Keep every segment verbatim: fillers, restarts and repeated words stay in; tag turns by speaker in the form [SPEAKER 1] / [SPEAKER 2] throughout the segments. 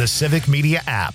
[SPEAKER 1] the Civic Media app.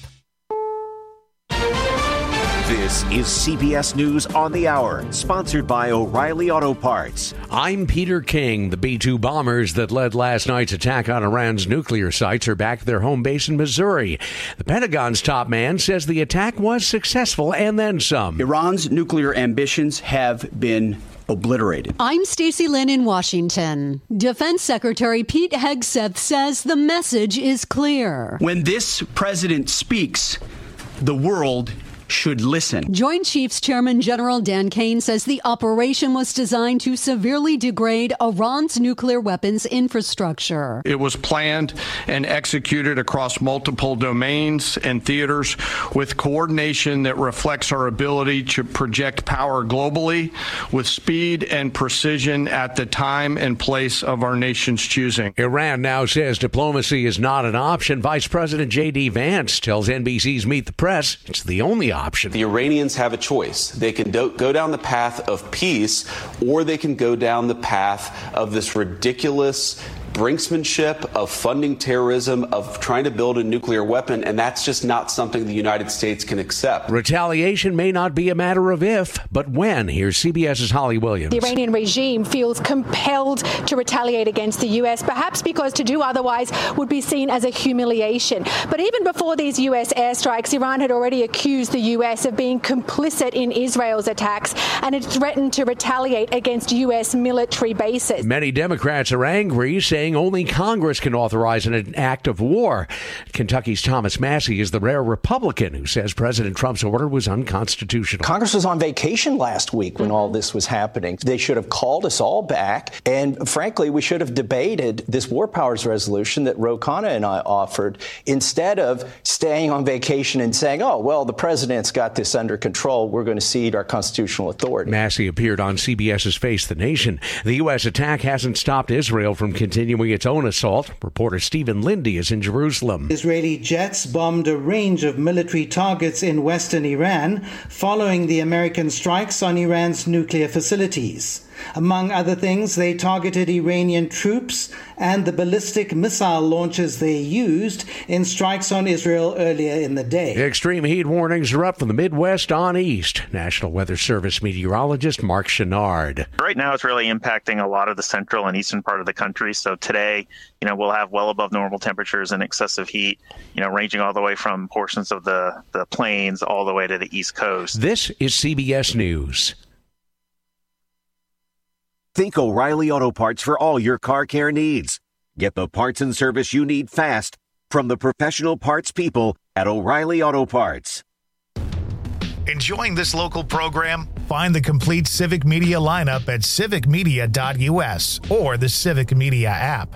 [SPEAKER 2] This is C B S News on the Hour, sponsored by O'Reilly Auto Parts.
[SPEAKER 3] I'm Peter King. The B two bombers that led last night's attack on Iran's nuclear sites are back at their home base in Missouri. The Pentagon's top man says the attack was successful and then some.
[SPEAKER 4] Iran's nuclear ambitions have been obliterated.
[SPEAKER 5] I'm Stacey Lynn in Washington. Defense Secretary Pete Hegseth says the message is clear.
[SPEAKER 4] When this president speaks, the world should listen.
[SPEAKER 5] Joint Chiefs Chairman General Dan Kane says the operation was designed to severely degrade Iran's nuclear weapons infrastructure.
[SPEAKER 6] It was planned and executed across multiple domains and theaters with coordination that reflects our ability to project power globally with speed and precision at the time and place of our nation's choosing.
[SPEAKER 3] Iran now says diplomacy is not an option. Vice President J D Vance tells N B C's Meet the Press it's the only option. Option.
[SPEAKER 7] The Iranians have a choice. They can do- go down the path of peace, or they can go down the path of this ridiculous brinksmanship of funding terrorism, of trying to build a nuclear weapon, and that's just not something the United States can accept.
[SPEAKER 3] Retaliation may not be a matter of if, but when. Here's CBS's Holly Williams.
[SPEAKER 8] The Iranian regime feels compelled to retaliate against the U S, perhaps because to do otherwise would be seen as a humiliation. But even before these U S airstrikes, Iran had already accused the U S of being complicit in Israel's attacks, and it threatened to retaliate against U S military bases.
[SPEAKER 3] Many Democrats are angry, saying only Congress can authorize an act of war. Kentucky's Thomas Massey is the rare Republican who says President Trump's order was unconstitutional.
[SPEAKER 9] Congress was on vacation last week when all this was happening. They should have called us all back. And frankly, we should have debated this war powers resolution that Ro Khanna and I offered instead of staying on vacation and saying, oh, well, the president's got this under control. We're going to cede our constitutional authority.
[SPEAKER 3] Massey appeared on CBS's Face the Nation. The U S attack hasn't stopped Israel from continuing its own assault. Reporter Stephen Lindy is in Jerusalem.
[SPEAKER 10] Israeli jets bombed a range of military targets in western Iran following the American strikes on Iran's nuclear facilities. Among other things, they targeted Iranian troops and the ballistic missile launchers they used in strikes on Israel earlier in the day.
[SPEAKER 3] Extreme heat warnings are up from the Midwest on east. National Weather Service meteorologist Mark Chenard.
[SPEAKER 11] Right now, it's really impacting a lot of the central and eastern part of the country. So today, you know, we'll have well above normal temperatures and excessive heat, you know, ranging all the way from portions of the, the plains all the way to the East Coast.
[SPEAKER 3] This is C B S News.
[SPEAKER 2] Think O'Reilly Auto Parts for all your car care needs. Get the parts and service you need fast from the professional parts people at O'Reilly Auto Parts.
[SPEAKER 1] Enjoying this local program? Find the complete Civic Media lineup at civic media dot u s or the Civic Media app.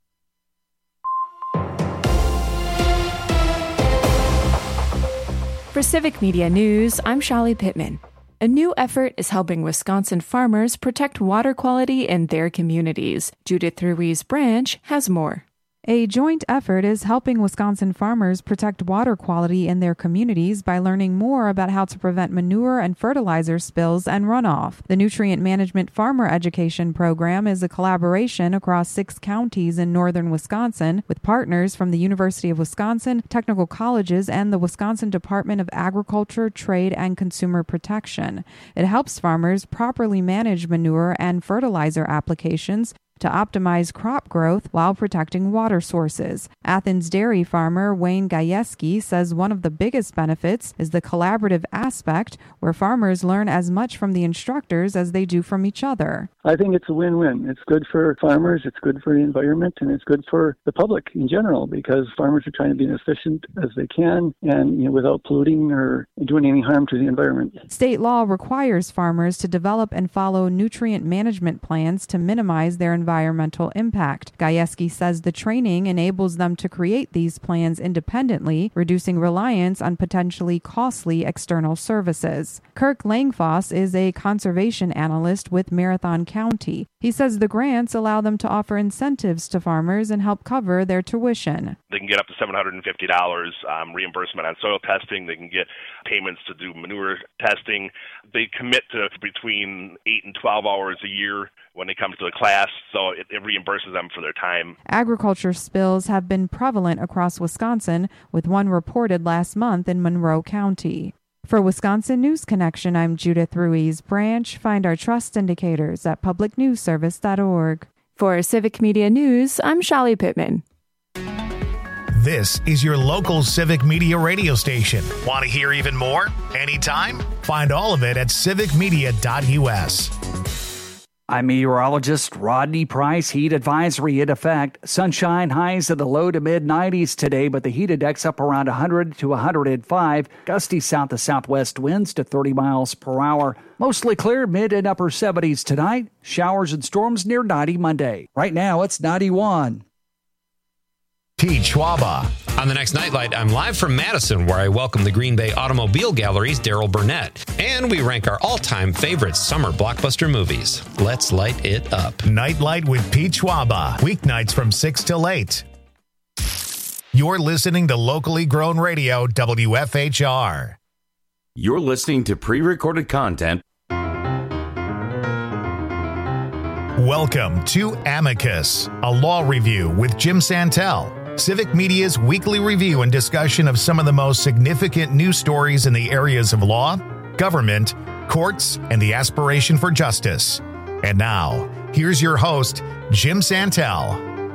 [SPEAKER 12] For Civic Media News, I'm Shali Pittman. A new effort is helping Wisconsin farmers protect water quality in their communities. Judith Ruiz Branch has more.
[SPEAKER 13] A joint effort is helping Wisconsin farmers protect water quality in their communities by learning more about how to prevent manure and fertilizer spills and runoff. The Nutrient Management Farmer Education Program is a collaboration across six counties in northern Wisconsin with partners from the University of Wisconsin, technical colleges, and the Wisconsin Department of Agriculture, Trade, and Consumer Protection. It helps farmers properly manage manure and fertilizer applications to optimize crop growth while protecting water sources. Athens dairy farmer Wayne Gajewski says one of the biggest benefits is the collaborative aspect, where farmers learn as much from the instructors as they do from each other.
[SPEAKER 14] I think it's a win-win. It's good for farmers, it's good for the environment, and it's good for the public in general, because farmers are trying to be as efficient as they can and, you know, without polluting or doing any harm to the environment.
[SPEAKER 13] State law requires farmers to develop and follow nutrient management plans to minimize their environmental impact. Gajewski says the training enables them to create these plans independently, reducing reliance on potentially costly external services. Kirk Langfoss is a conservation analyst with Marathon County. He says the grants allow them to offer incentives to farmers and help cover their tuition.
[SPEAKER 15] They can get up to seven hundred fifty dollars um, reimbursement on soil testing. They can get payments to do manure testing. They commit to between eight and twelve hours a year when it comes to the class, so it, it reimburses them for their time.
[SPEAKER 13] Agriculture spills have been prevalent across Wisconsin, with one reported last month in Monroe County. For Wisconsin News Connection, I'm Judith Ruiz Branch. Find our trust indicators at public news service dot org.
[SPEAKER 12] For Civic Media News, I'm Shali Pittman.
[SPEAKER 1] This is your local Civic Media radio station. Want to hear even more? Anytime? Find all of it at civic media dot u s.
[SPEAKER 16] I'm meteorologist Rodney Price. Heat advisory in effect. Sunshine highs in the low to mid nineties today, but the heat index up around one hundred to one hundred five. Gusty south to southwest winds to thirty miles per hour. Mostly clear, mid and upper seventies tonight. Showers and storms near ninety Monday. Right now, it's ninety-one.
[SPEAKER 1] Pete Schwaba.
[SPEAKER 17] On the next Nightlight, I'm live from Madison, where I welcome the Green Bay Automobile Gallery's Daryl Burnett. And we rank our all-time favorite summer blockbuster movies. Let's light it up.
[SPEAKER 1] Nightlight with Pete Schwaba. Weeknights from six till eight. You're listening to locally grown radio, W F H R.
[SPEAKER 18] You're listening to pre-recorded content.
[SPEAKER 1] Welcome to Amicus, a law review with Jim Santel. Civic Media's weekly review and discussion of some of the most significant news stories in the areas of law, government, courts, and the aspiration for justice. And now, here's your host, Jim Santel.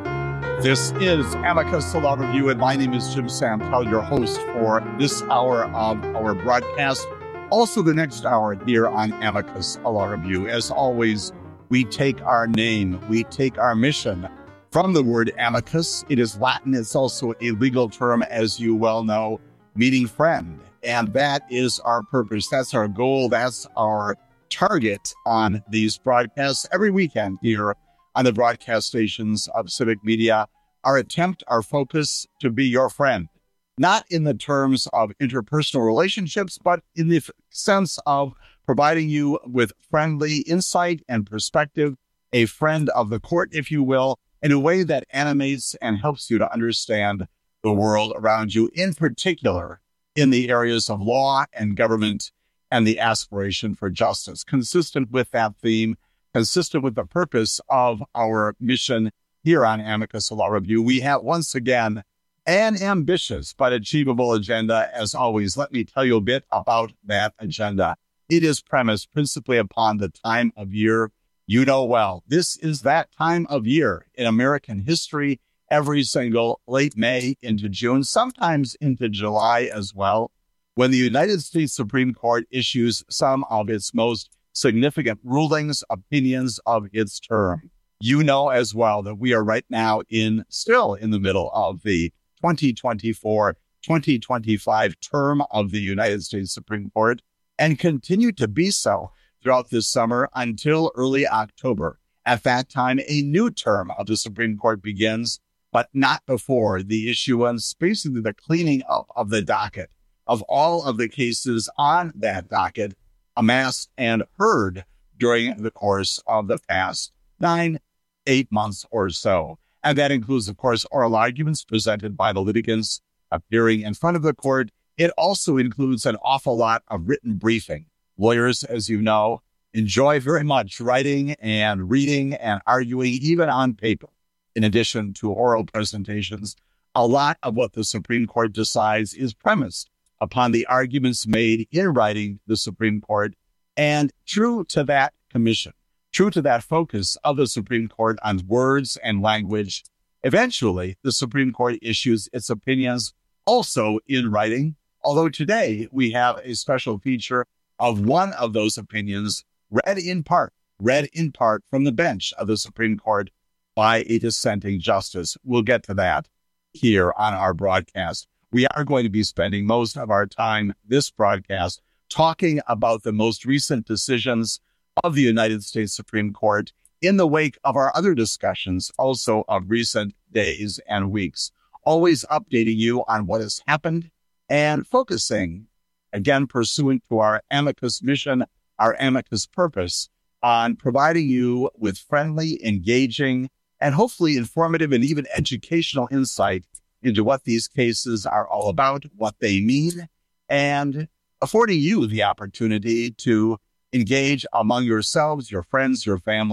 [SPEAKER 19] This is Amicus Law Review, and my name is Jim Santel, your host for this hour of our broadcast. Also, the next hour here on Amicus Law Review. As always, we take our name, we take our mission from the word amicus. It is Latin. It's also a legal term, as you well know, meaning friend. And that is our purpose. That's our goal. That's our target on these broadcasts every weekend here on the broadcast stations of Civic Media. Our attempt, our focus to be your friend, not in the terms of interpersonal relationships, but in the sense of providing you with friendly insight and perspective, a friend of the court, if you will, in a way that animates and helps you to understand the world around you, in particular in the areas of law and government and the aspiration for justice. Consistent with that theme, consistent with the purpose of our mission here on Amicus Law Review, we have once again an ambitious but achievable agenda. As always, let me tell you a bit about that agenda. It is premised principally upon the time of year you know well. This is that time of year in American history, every single late May into June, sometimes into July as well, when the United States Supreme Court issues some of its most significant rulings, opinions of its term. You know as well that we are right now in still in the middle of the twenty twenty-four twenty twenty-five term of the United States Supreme Court, and continue to be so throughout this summer until early October. At that time, a new term of the Supreme Court begins, but not before the issuance, basically the cleaning up of the docket of all of the cases on that docket amassed and heard during the course of the past nine, eight months or so. And that includes, of course, oral arguments presented by the litigants appearing in front of the court. It also includes an awful lot of written briefing. Lawyers, as you know, enjoy very much writing and reading and arguing, even on paper. In addition to oral presentations, a lot of what the Supreme Court decides is premised upon the arguments made in writing the Supreme Court. And true to that commission, true to that focus of the Supreme Court on words and language, eventually the Supreme Court issues its opinions also in writing. Although today we have a special feature of one of those opinions read in part, read in part from the bench of the Supreme Court by a dissenting justice. We'll get to that here on our broadcast. We are going to be spending most of our time this broadcast talking about the most recent decisions of the United States Supreme Court in the wake of our other discussions, also of recent days and weeks, always updating you on what has happened and focusing, again, pursuant to our amicus mission, our amicus purpose, on providing you with friendly, engaging, and hopefully informative and even educational insight into what these cases are all about, what they mean, and affording you the opportunity to engage among yourselves, your friends, your family,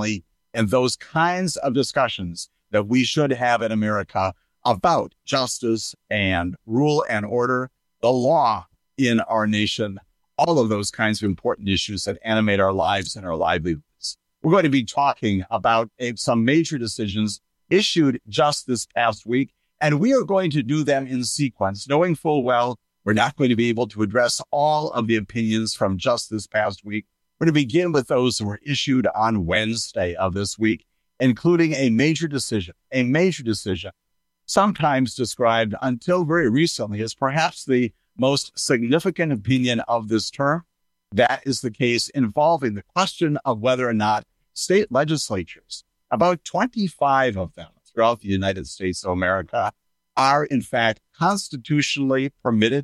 [SPEAKER 19] and those kinds of discussions that we should have in America about justice and rule and order, the law in our nation, all of those kinds of important issues that animate our lives and our livelihoods. We're going to be talking about a, some major decisions issued just this past week, and we are going to do them in sequence, knowing full well we're not going to be able to address all of the opinions from just this past week. We're going to begin with those that were issued on Wednesday of this week, including a major decision, a major decision, sometimes described until very recently as perhaps the most significant opinion of this term. That is the case involving the question of whether or not state legislatures, about twenty-five of them throughout the United States of America, are in fact constitutionally permitted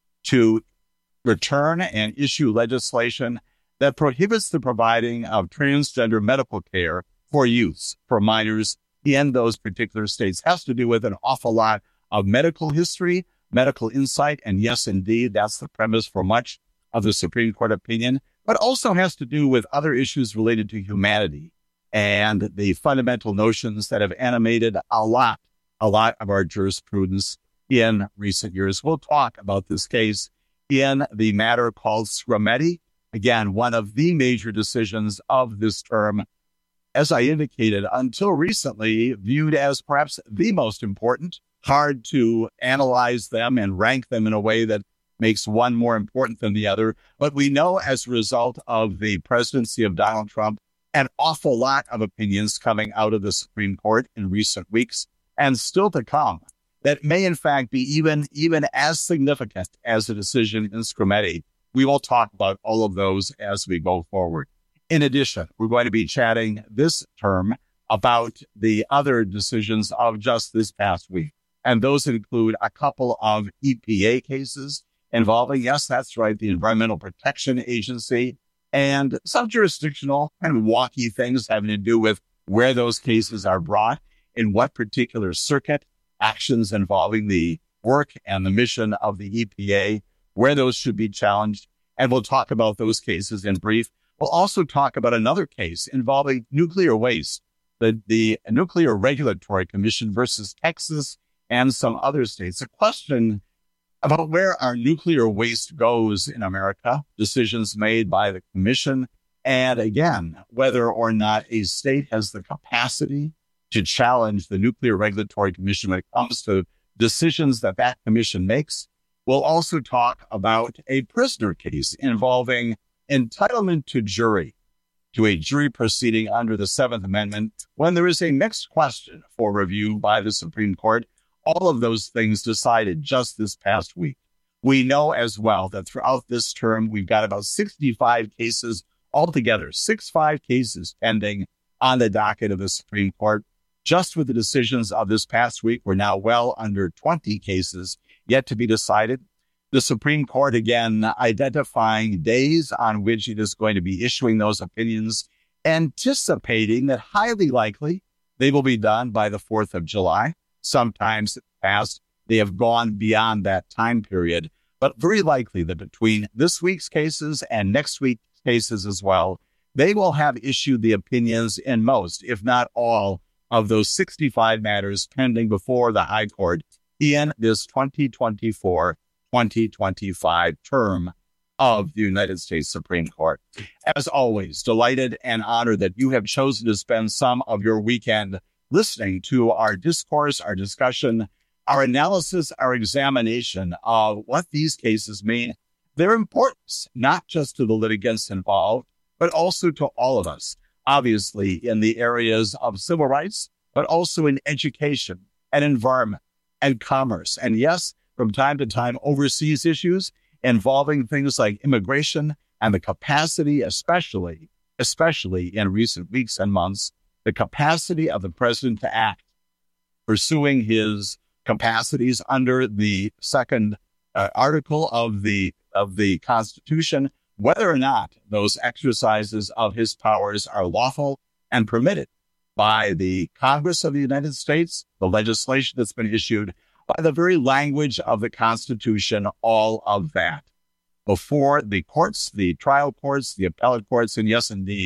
[SPEAKER 19] to return and issue legislation that prohibits the providing of transgender medical care for youths, for minors in those particular states. Has to do with an awful lot of medical history, medical insight, and yes, indeed, that's the premise for much of the Supreme Court opinion, but also has to do with other issues related to humanity and the fundamental notions that have animated a lot, a lot of our jurisprudence in recent years. We'll talk about this case in the matter called Skrmetti. Again, one of the major decisions of this term, as I indicated, until recently viewed as perhaps the most important. Hard to analyze them and rank them in a way that makes one more important than the other. But we know as a result of the presidency of Donald Trump, an awful lot of opinions coming out of the Supreme Court in recent weeks and still to come that may in fact be even, even as significant as the decision in Skrmetti. We will talk about all of those as we go forward. In addition, we're going to be chatting this term about the other decisions of just this past week. And those include a couple of E P A cases involving, yes, that's right, the Environmental Protection Agency, and some jurisdictional kind of wonky things having to do with where those cases are brought, in what particular circuit, actions involving the work and the mission of the E P A, where those should be challenged. And we'll talk about those cases in brief. We'll also talk about another case involving nuclear waste, the, the Nuclear Regulatory Commission versus Texas and some other states. A question about where our nuclear waste goes in America, decisions made by the commission, and again, whether or not a state has the capacity to challenge the Nuclear Regulatory Commission when it comes to decisions that that commission makes. We'll also talk about a prisoner case involving entitlement to jury, to a jury proceeding under the Seventh Amendment, when there is a mixed question for review by the Supreme Court. All of those things decided just this past week. We know as well that throughout this term, we've got about sixty-five cases altogether, sixty-five cases pending on the docket of the Supreme Court. Just with the decisions of this past week, we're now well under twenty cases yet to be decided. The Supreme Court, again, identifying days on which it is going to be issuing those opinions, anticipating that highly likely they will be done by the fourth of July. Sometimes in the past, they have gone beyond that time period, but very likely that between this week's cases and next week's cases as well, they will have issued the opinions in most, if not all, of those sixty-five matters pending before the High Court in this twenty twenty-four twenty twenty-five term of the United States Supreme Court. As always, delighted and honored that you have chosen to spend some of your weekend listening to our discourse, our discussion, our analysis, our examination of what these cases mean, their importance, not just to the litigants involved, but also to all of us, obviously in the areas of civil rights, but also in education and environment and commerce. And yes, from time to time, overseas issues involving things like immigration and the capacity, especially, especially in recent weeks and months, the capacity of the president to act, pursuing his capacities under the second uh, article of the of the Constitution, whether or not those exercises of his powers are lawful and permitted by the Congress of the United States, the legislation that's been issued, by the very language of the Constitution, all of that. Before the courts, the trial courts, the appellate courts, and yes, indeed,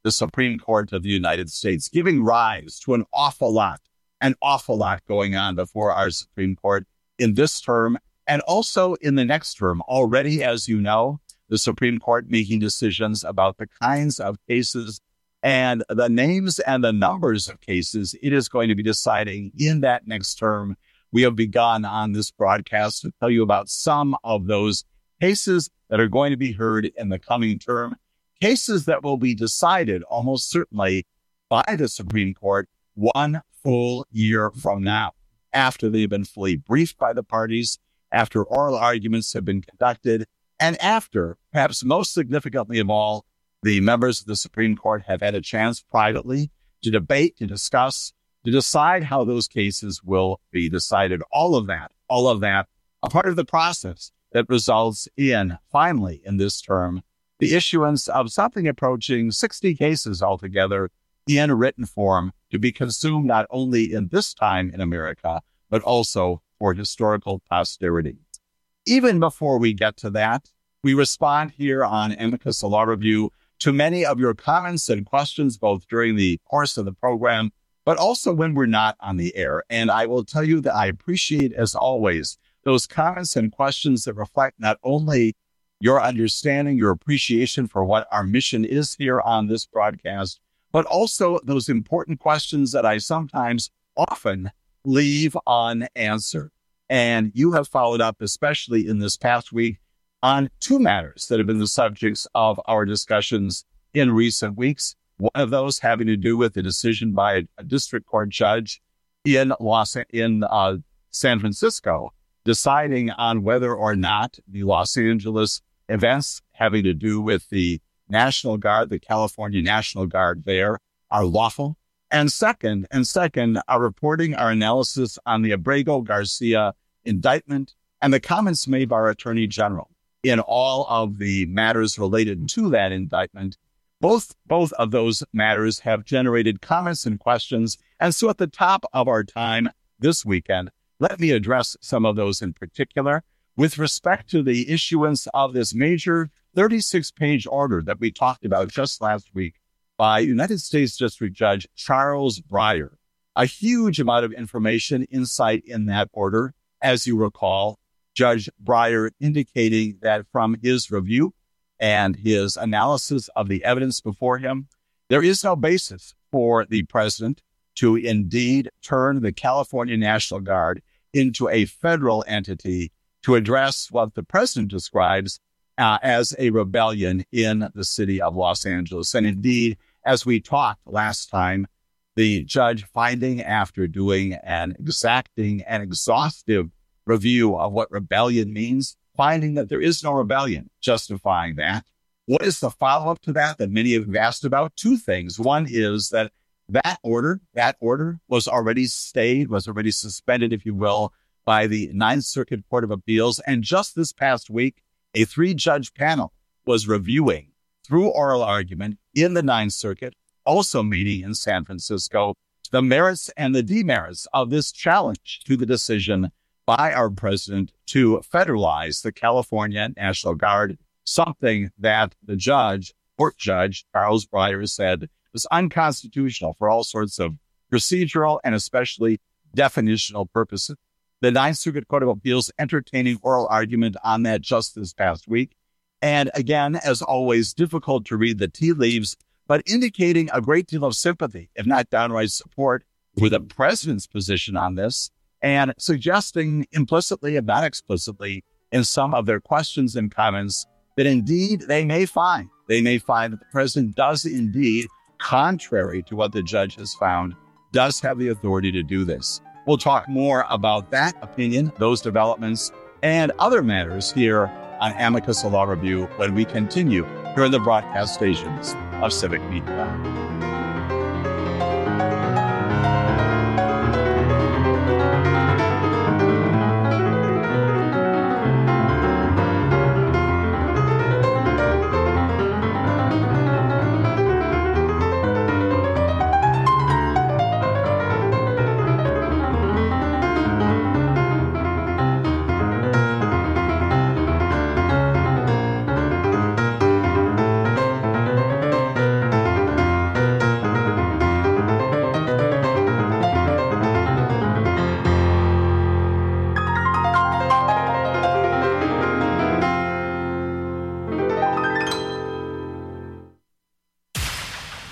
[SPEAKER 19] the Supreme Court of the United States, giving rise to an awful lot, an awful lot going on before our Supreme Court in this term and also in the next term. Already, as you know, the Supreme Court making decisions about the kinds of cases and the names and the numbers of cases it is going to be deciding in that next term. We have begun on this broadcast to tell you about some of those cases that are going to be heard in the coming term, cases that will be decided almost certainly by the Supreme Court one full year from now, after they've been fully briefed by the parties, after oral arguments have been conducted, and after, perhaps most significantly of all, the members of the Supreme Court have had a chance privately to debate, to discuss, to decide how those cases will be decided. All of that, all of that, a part of the process that results in, finally, in this term, the issuance of something approaching sixty cases altogether in written form to be consumed not only in this time in America, but also for historical posterity. Even before we get to that, we respond here on Amicus Law Review to many of your comments and questions, both during the course of the program, but also when we're not on the air. And I will tell you that I appreciate, as always, those comments and questions that reflect not only your understanding, your appreciation for what our mission is here on this broadcast, but also those important questions that I sometimes often leave unanswered. And you have followed up, especially in this past week, on two matters that have been the subjects of our discussions in recent weeks. One of those having to do with the decision by a, a district court judge in Los in uh, San Francisco, deciding on whether or not the Los Angeles events having to do with the National Guard, the California National Guard there, are lawful. And second, and second, our reporting, our analysis on the Abrego Garcia indictment and the comments made by our Attorney General in all of the matters related to that indictment. Both, both of those matters have generated comments and questions. And so at the top of our time this weekend, let me address some of those in particular with respect to the issuance of this major thirty-six page order that we talked about just last week by United States District Judge Charles Breyer. A huge amount of information, insight in that order. As you recall, Judge Breyer indicating that from his review and his analysis of the evidence before him, there is no basis for the president to indeed turn the California National Guard into a federal entity to address what the president describes uh, as a rebellion in the city of Los Angeles. And indeed, as we talked last time, the judge finding, after doing an exacting and exhaustive review of what rebellion means, finding that there is no rebellion, justifying that. What is the follow-up to that that many have asked about? Two things. One is that that order, that order was already stayed, was already suspended, if you will, by the Ninth Circuit Court of Appeals. And just this past week, a three-judge panel was reviewing, through oral argument in the Ninth Circuit, also meeting in San Francisco, the merits and the demerits of this challenge to the decision by our president to federalize the California National Guard, something that the judge, court judge, Charles Breyer, said was unconstitutional for all sorts of procedural and especially definitional purposes. The Ninth Circuit Court of Appeals entertaining oral argument on that just this past week. And again, as always, difficult to read the tea leaves, but indicating a great deal of sympathy, if not downright support, for the president's position on this, and suggesting implicitly, if not explicitly, in some of their questions and comments, that indeed they may find, they may find that the president does indeed, contrary to what the judge has found, does have the authority to do this. We'll talk more about that opinion, those developments, and other matters here on Amicus Law Review when we continue here in the broadcast stations of Civic Media.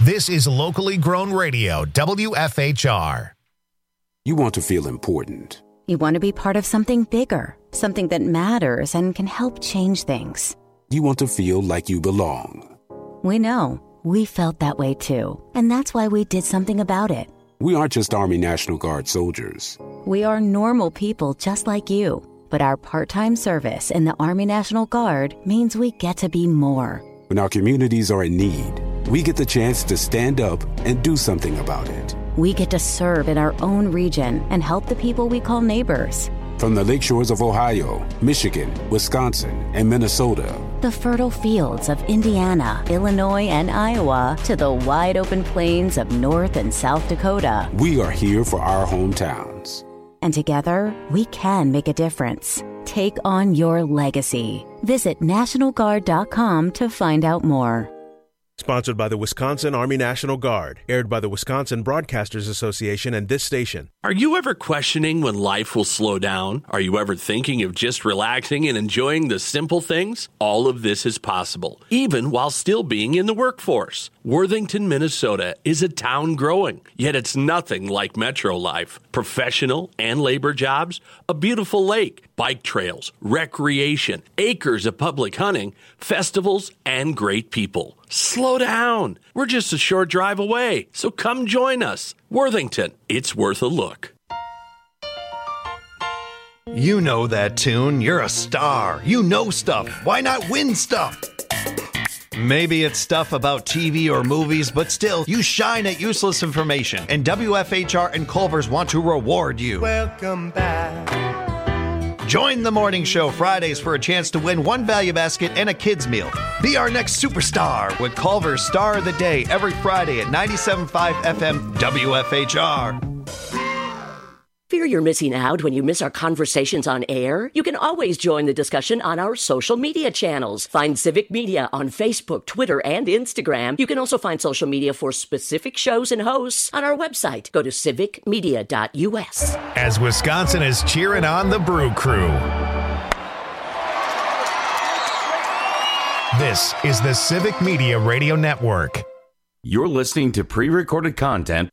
[SPEAKER 1] This is locally grown radio, W F H R.
[SPEAKER 20] You want to feel important.
[SPEAKER 21] You want to be part of something bigger, something that matters and can help change things.
[SPEAKER 20] You want to feel like you belong.
[SPEAKER 21] We know. We felt that way too. And that's why we did something about it.
[SPEAKER 20] We aren't just Army National Guard soldiers.
[SPEAKER 21] We are normal people just like you. But our part-time service in the Army National Guard means we get to be more.
[SPEAKER 20] When our communities are in need, we get the chance to stand up and do something about it.
[SPEAKER 21] We get to serve in our own region and help the people we call neighbors.
[SPEAKER 20] From the lakeshores of Ohio, Michigan, Wisconsin, and Minnesota,
[SPEAKER 21] the fertile fields of Indiana, Illinois, and Iowa, to the wide open plains of North and South Dakota,
[SPEAKER 20] we are here for our hometowns.
[SPEAKER 21] And together, we can make a difference. Take on your legacy. Visit National Guard dot com to find out more.
[SPEAKER 22] Sponsored by the Wisconsin Army National Guard. Aired by the Wisconsin Broadcasters Association and this station.
[SPEAKER 23] Are you ever questioning when life will slow down? Are you ever thinking of just relaxing and enjoying the simple things? All of this is possible, even while still being in the workforce. Worthington, Minnesota is a town growing, yet it's nothing like metro life. Professional and labor jobs, a beautiful lake, bike trails, recreation, acres of public hunting, festivals, and great people. Slow down. We're just a short drive away, so come join us. Worthington, it's worth a look.
[SPEAKER 24] You know that tune. You're a star. You know stuff. Why not win stuff? Maybe it's stuff about T V or movies, but still, you shine at useless information. And W F H R and Culver's want to reward you.
[SPEAKER 25] Welcome back.
[SPEAKER 24] Join the morning show Fridays for a chance to win one value basket and a kid's meal. Be our next superstar with Culver's Star of the Day every Friday at ninety-seven point five F M W F H R.
[SPEAKER 26] Fear you're missing out when you miss our conversations on air? You can always join the discussion on our social media channels. Find Civic Media on Facebook, Twitter, and Instagram. You can also find social media for specific shows and hosts on our website. Go to civic media dot U S.
[SPEAKER 1] As Wisconsin is cheering on the Brew Crew. This is the Civic Media Radio Network.
[SPEAKER 18] You're listening to pre-recorded content.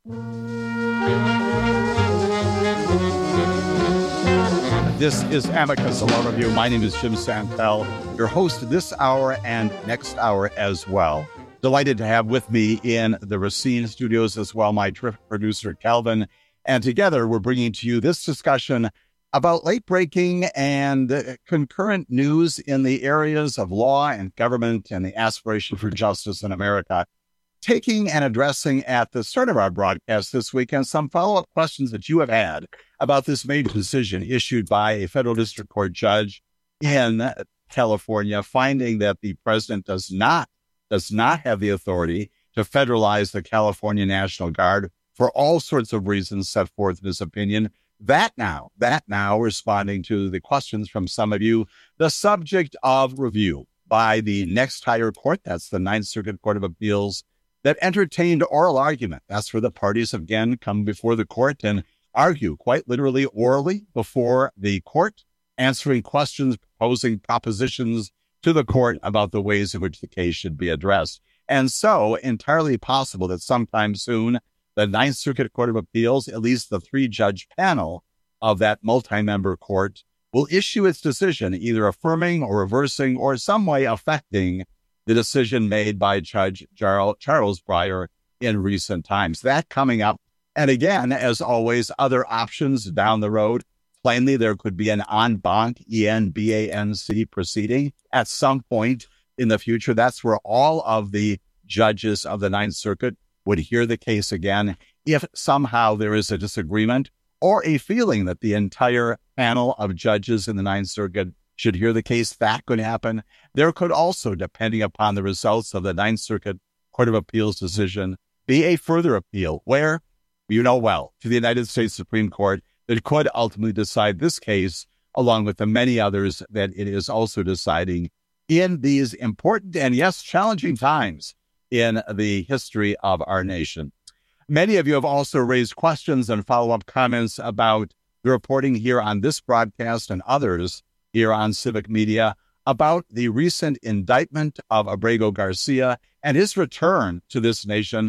[SPEAKER 19] This is Amicus, a Law Review. My name is Jim Santel, your host this hour and next hour as well. Delighted to have with me in the Racine studios as well my terrific producer, Calvin. And together we're bringing to you this discussion about late-breaking and concurrent news in the areas of law and government and the aspiration for justice in America. Taking and addressing at the start of our broadcast this weekend some follow-up questions that you have had about this major decision issued by a federal district court judge in California, finding that the president does not does not have the authority to federalize the California National Guard for all sorts of reasons set forth in his opinion. That now, that now, responding to the questions from some of you, the subject of review by the next higher court, that's the Ninth Circuit Court of Appeals, that entertained oral argument. That's where the parties again come before the court and argue quite literally orally before the court, answering questions, proposing propositions to the court about the ways in which the case should be addressed. And so entirely possible that sometime soon, the Ninth Circuit Court of Appeals, at least the three-judge panel of that multi-member court, will issue its decision, either affirming or reversing or some way affecting the decision made by Judge Charles Breyer in recent times. That coming up. And again, as always, other options down the road. Plainly, there could be an en banc, E N B A N C proceeding at some point in the future. That's where all of the judges of the Ninth Circuit would hear the case again if somehow there is a disagreement or a feeling that the entire panel of judges in the Ninth Circuit should hear the case. That could happen. There could also, depending upon the results of the Ninth Circuit Court of Appeals decision, be a further appeal where, you know well, to the United States Supreme Court that could ultimately decide this case, along with the many others that it is also deciding in these important and, yes, challenging times in the history of our nation. Many of you have also raised questions and follow-up comments about the reporting here on this broadcast and others here on Civic Media about the recent indictment of Abrego Garcia and his return to this nation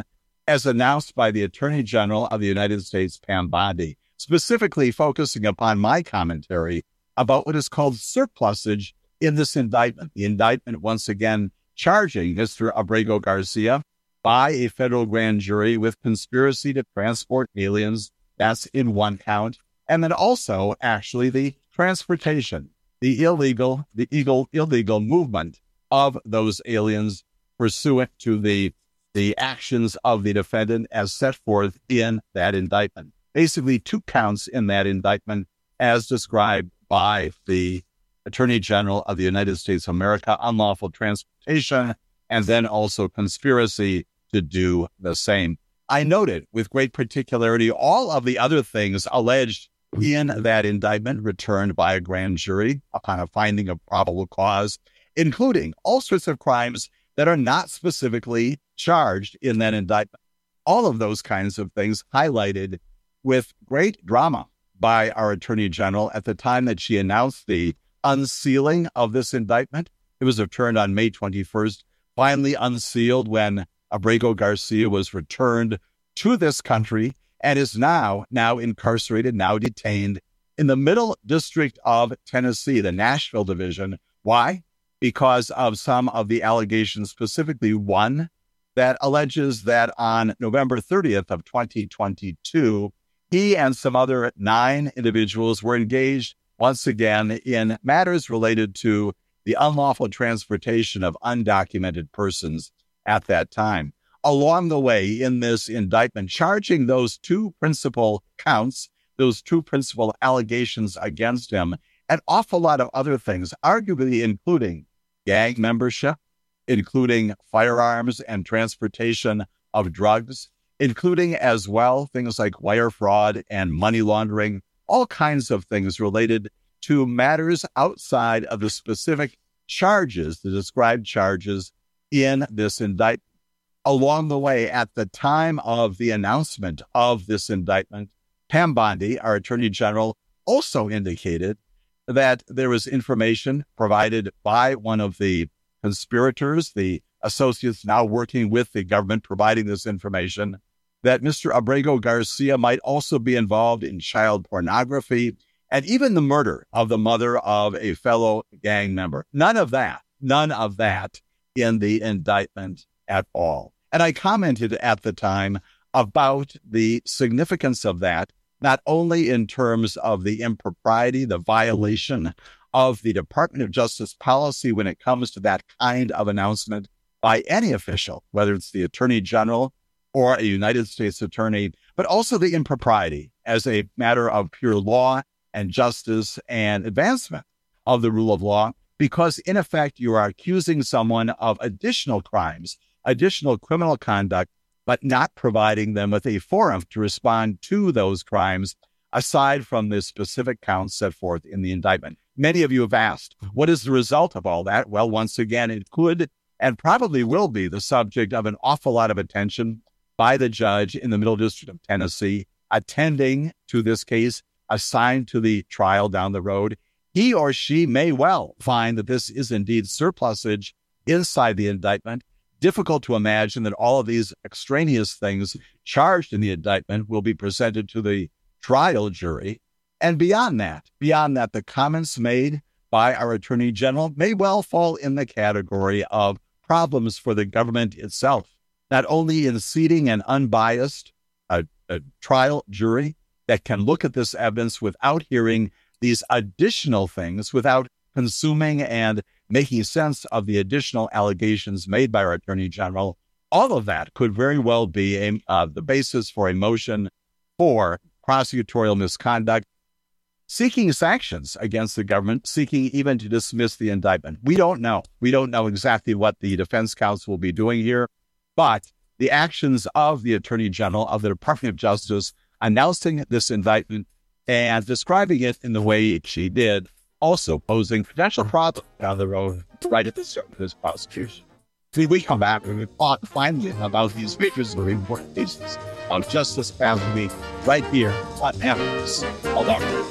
[SPEAKER 19] as announced by the Attorney General of the United States, Pam Bondi, specifically focusing upon my commentary about what is called surplusage in this indictment. The indictment, once again, charging Mister Abrego Garcia by a federal grand jury with conspiracy to transport aliens. That's in one count. And then also, actually, the transportation, the illegal, the illegal, illegal movement of those aliens pursuant to the, the actions of the defendant as set forth in that indictment. Basically, two counts in that indictment as described by the Attorney General of the United States of America, unlawful transportation, and then also conspiracy to do the same. I noted with great particularity all of the other things alleged in that indictment returned by a grand jury upon a finding of probable cause, including all sorts of crimes that are not specifically charged in that indictment. All of those kinds of things highlighted with great drama by our Attorney General at the time that she announced the unsealing of this indictment. It was returned on May twenty-first, finally unsealed when Abrego Garcia was returned to this country and is now, now incarcerated, now detained in the Middle District of Tennessee, the Nashville division. Why? Because of some of the allegations, specifically one that alleges that on November thirtieth of twenty twenty-two, he and some other nine individuals were engaged once again in matters related to the unlawful transportation of undocumented persons at that time. Along the way in this indictment, charging those two principal counts, those two principal allegations against him, an awful lot of other things, arguably including gang membership, including firearms and transportation of drugs, including as well things like wire fraud and money laundering, all kinds of things related to matters outside of the specific charges, the described charges in this indictment. Along the way, at the time of the announcement of this indictment, Pam Bondi, our Attorney General, also indicated that there was information provided by one of the conspirators, the associates now working with the government providing this information, that Mister Abrego Garcia might also be involved in child pornography and even the murder of the mother of a fellow gang member. None of that, none of that in the indictment at all. And I commented at the time about the significance of that, not only in terms of the impropriety, the violation of the Department of Justice policy when it comes to that kind of announcement by any official, whether it's the Attorney General or a United States attorney, but also the impropriety as a matter of pure law and justice and advancement of the rule of law, because in effect, you are accusing someone of additional crimes, additional criminal conduct, but not providing them with a forum to respond to those crimes aside from the specific counts set forth in the indictment. Many of you have asked, what is the result of all that? Well, once again, it could and probably will be the subject of an awful lot of attention by the judge in the Middle District of Tennessee attending to this case, assigned to the trial down the road. He or she may well find that this is indeed surplusage inside the indictment. Difficult to imagine that all of these extraneous things charged in the indictment will be presented to the trial jury. And beyond that, beyond that, the comments made by our Attorney General may well fall in the category of problems for the government itself, not only in seating an unbiased a, a trial jury that can look at this evidence without hearing these additional things, without consuming and making sense of the additional allegations made by our Attorney General. All of that could very well be a, uh, the basis for a motion for prosecutorial misconduct, seeking sanctions against the government, seeking even to dismiss the indictment. We don't know. We don't know exactly what the defense counsel will be doing here, but the actions of the Attorney General of the Department of Justice announcing this indictment and describing it in the way she did, also posing potential problems down the road right at the start of this prosecution. See, we come back and we talk finally about these features of important cases of Justice Family right here on Amicus. Hold on.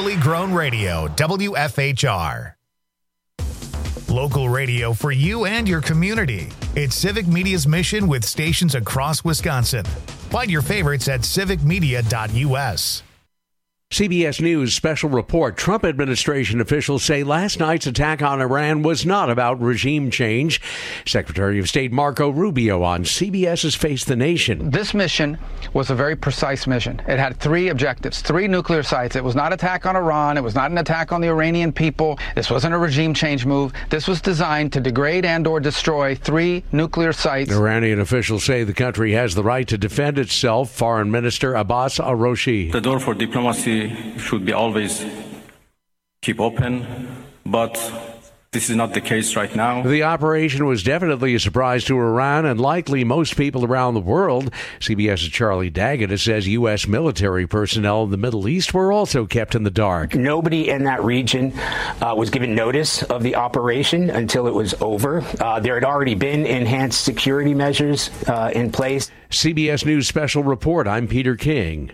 [SPEAKER 1] Locally grown radio, W F H R. Local radio for you and your community. It's Civic Media's mission with stations across Wisconsin. Find your favorites at civic media dot U S.
[SPEAKER 3] C B S News special report. Trump administration officials say last night's attack on Iran was not about regime change. Secretary of State Marco Rubio on CBS's Face the Nation.
[SPEAKER 4] This mission was a very precise mission. It had three objectives, three nuclear sites. It was not an attack on Iran. It was not an attack on the Iranian people. This wasn't a regime change move. This was designed to degrade and or destroy three nuclear sites.
[SPEAKER 3] Iranian officials say the country has the right to defend itself. Foreign Minister Abbas Aroshi.
[SPEAKER 5] The door for diplomacy should be always keep open, but this is not the case right now.
[SPEAKER 3] The operation was definitely a surprise to Iran and likely most people around the world. CBS's Charlie Daggett says U S military personnel in the Middle East were also kept in the dark.
[SPEAKER 6] Nobody in that region uh, was given notice of the operation until it was over. Uh, there had already been enhanced security measures uh, in place.
[SPEAKER 3] C B S News special report. I'm Peter King.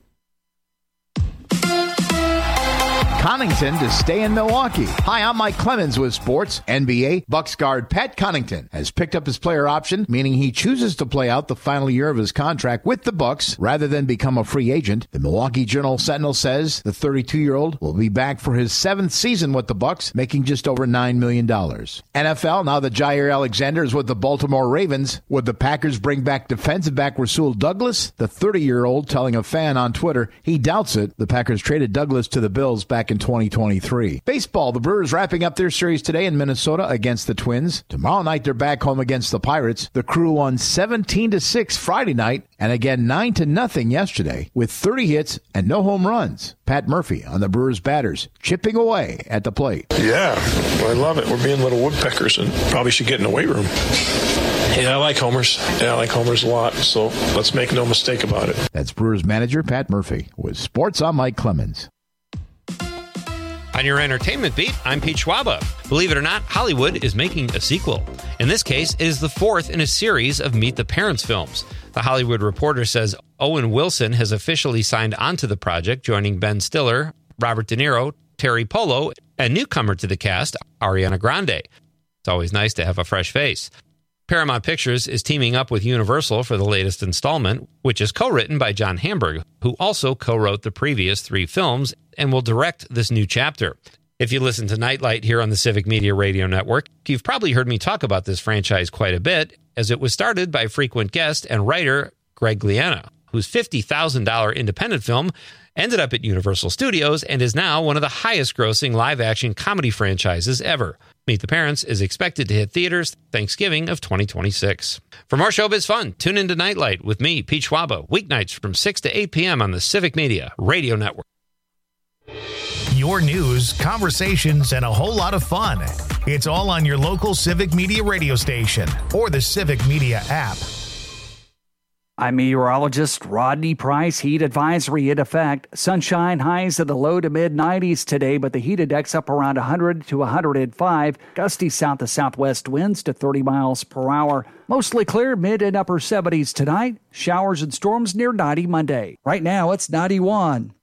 [SPEAKER 7] Connaughton to stay in Milwaukee. Hi, I'm Mike Clemens with sports. N B A Bucks guard Pat Connaughton has picked up his player option, meaning he chooses to play out the final year of his contract with the Bucks rather than become a free agent. The Milwaukee Journal-Sentinel says the thirty-two-year-old will be back for his seventh season with the Bucks, making just over nine million dollars. N F L, now that Jair Alexander is with the Baltimore Ravens. Would the Packers bring back defensive back Rasul Douglas? The thirty-year-old telling a fan on Twitter he doubts it. The Packers traded Douglas to the Bills back in twenty twenty-three. Baseball, the Brewers wrapping up their series today in Minnesota against the Twins. Tomorrow night, they're back home against the Pirates. The Crew won seventeen to six Friday night and again nine to nothing yesterday with thirty hits and no home runs. Pat Murphy on the Brewers batters, chipping away at the plate.
[SPEAKER 8] Yeah, I love it. We're being little woodpeckers and probably should get in the weight room. Yeah, I like homers. Yeah, I like homers a lot, so let's make no mistake about it.
[SPEAKER 7] That's Brewers manager Pat Murphy. With sports, I'm Mike Clemens.
[SPEAKER 17] On your entertainment beat, I'm Pete Schwaba. Believe it or not, Hollywood is making a sequel. In this case, it is the fourth in a series of Meet the Parents films. The Hollywood Reporter says Owen Wilson has officially signed onto the project, joining Ben Stiller, Robert De Niro, Terry Polo, and newcomer to the cast, Ariana Grande. It's always nice to have a fresh face. Paramount Pictures is teaming up with Universal for the latest installment, which is co-written by John Hamburg, who also co-wrote the previous three films and will direct this new chapter. If you listen to Nightlight here on the Civic Media Radio Network, you've probably heard me talk about this franchise quite a bit, as it was started by frequent guest and writer Greg Gliena, whose fifty thousand dollars independent film ended up at Universal Studios and is now one of the highest-grossing live-action comedy franchises ever. Meet the Parents is expected to hit theaters Thanksgiving of twenty twenty-six. For more showbiz fun, tune into Nightlight with me, Pete Schwaba, weeknights from six to eight p.m. on the Civic Media Radio Network.
[SPEAKER 1] Your news, conversations, and a whole lot of fun. It's all on your local Civic Media radio station or the Civic Media app.
[SPEAKER 16] I'm meteorologist Rodney Price. Heat advisory in effect. Sunshine highs in the low to mid nineties today, but the heat index up around one hundred to one hundred five. Gusty south to southwest winds to thirty miles per hour. Mostly clear, mid and upper seventies tonight. Showers and storms near ninety Monday. Right now, it's ninety-one.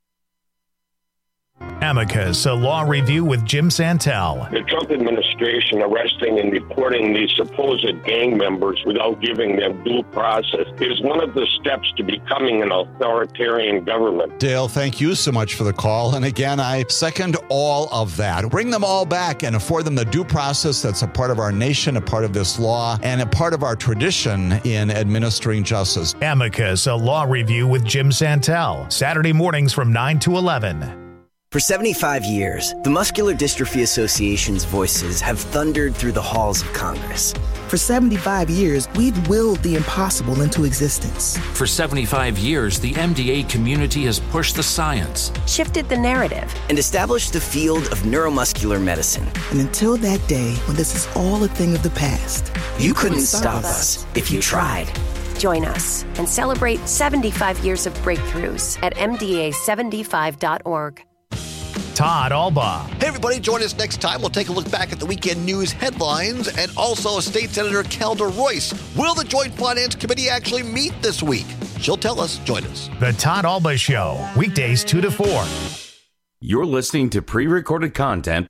[SPEAKER 1] Amicus, a law review with Jim Santel.
[SPEAKER 25] The Trump administration arresting and deporting these supposed gang members without giving them due process is one of the steps to becoming an authoritarian government.
[SPEAKER 19] Dale, thank you so much for the call. And again, I second all of that. Bring them all back and afford them the due process that's a part of our nation, a part of this law, and a part of our tradition in administering justice.
[SPEAKER 1] Amicus, a law review with Jim Santel. Saturday mornings from nine to eleven.
[SPEAKER 27] For seventy-five years, the Muscular Dystrophy Association's voices have thundered through the halls of Congress.
[SPEAKER 28] For seventy-five years, we've willed the impossible into existence.
[SPEAKER 29] For seventy-five years, the M D A community has pushed the science,
[SPEAKER 27] shifted the narrative, and established the field of neuromuscular medicine.
[SPEAKER 28] And until that day when this is all a thing of the past,
[SPEAKER 27] you, you couldn't, couldn't stop us if you tried.
[SPEAKER 30] Join us and celebrate seventy-five years of breakthroughs at M D A seventy-five dot org.
[SPEAKER 1] Todd Alba.
[SPEAKER 31] Hey, everybody, join us next time. We'll take a look back at the weekend news headlines and also State Senator Calder Royce. Will the Joint Finance Committee actually meet this week? She'll tell us. Join us.
[SPEAKER 1] The Todd Alba Show, weekdays two to four.
[SPEAKER 18] You're listening to pre-recorded content.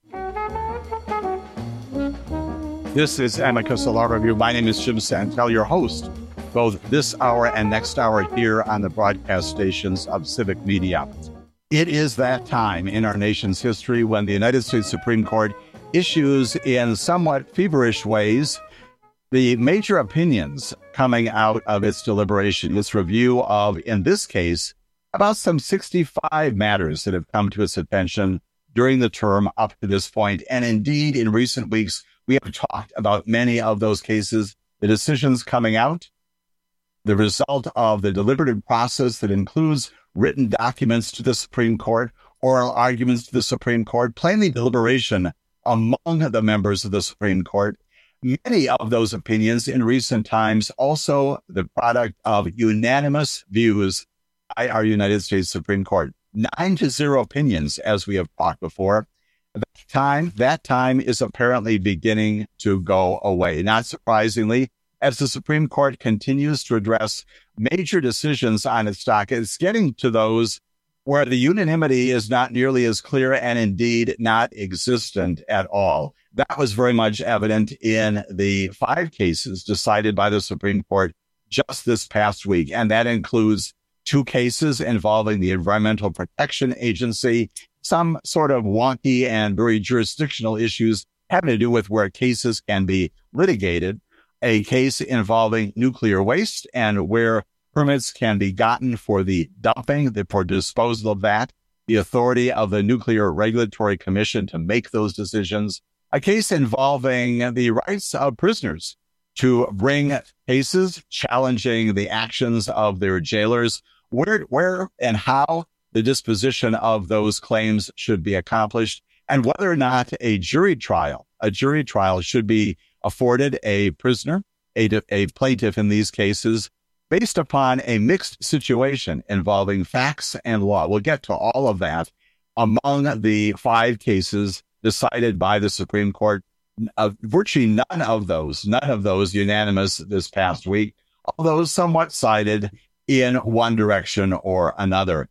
[SPEAKER 19] This is Amicus Law Review. My name is Jim Santel, your host, both this hour and next hour here on the broadcast stations of Civic Media. It is that time in our nation's history when the United States Supreme Court issues in somewhat feverish ways the major opinions coming out of its deliberation, its review of, in this case, about some sixty-five matters that have come to its attention during the term up to this point. And indeed, in recent weeks, we have talked about many of those cases, the decisions coming out, the result of the deliberative process that includes written documents to the Supreme Court, oral arguments to the Supreme Court, plainly deliberation among the members of the Supreme Court. Many of those opinions in recent times also the product of unanimous views by our United States Supreme Court. Nine to zero opinions, as we have talked before. That time, that time is apparently beginning to go away. Not surprisingly, as the Supreme Court continues to address major decisions on its docket, it's getting to those where the unanimity is not nearly as clear and indeed not existent at all. That was very much evident in the five cases decided by the Supreme Court just this past week. And that includes two cases involving the Environmental Protection Agency, some sort of wonky and very jurisdictional issues having to do with where cases can be litigated, a case involving nuclear waste and where permits can be gotten for the dumping, the, for disposal of that, the authority of the Nuclear Regulatory Commission to make those decisions, a case involving the rights of prisoners to bring cases challenging the actions of their jailers, where, where and how the disposition of those claims should be accomplished, and whether or not a jury trial, a jury trial should be afforded a prisoner, a, a plaintiff in these cases, based upon a mixed situation involving facts and law. We'll get to all of that among the five cases decided by the Supreme Court. Uh, virtually none of those, none of those unanimous this past week, although somewhat sided in one direction or another.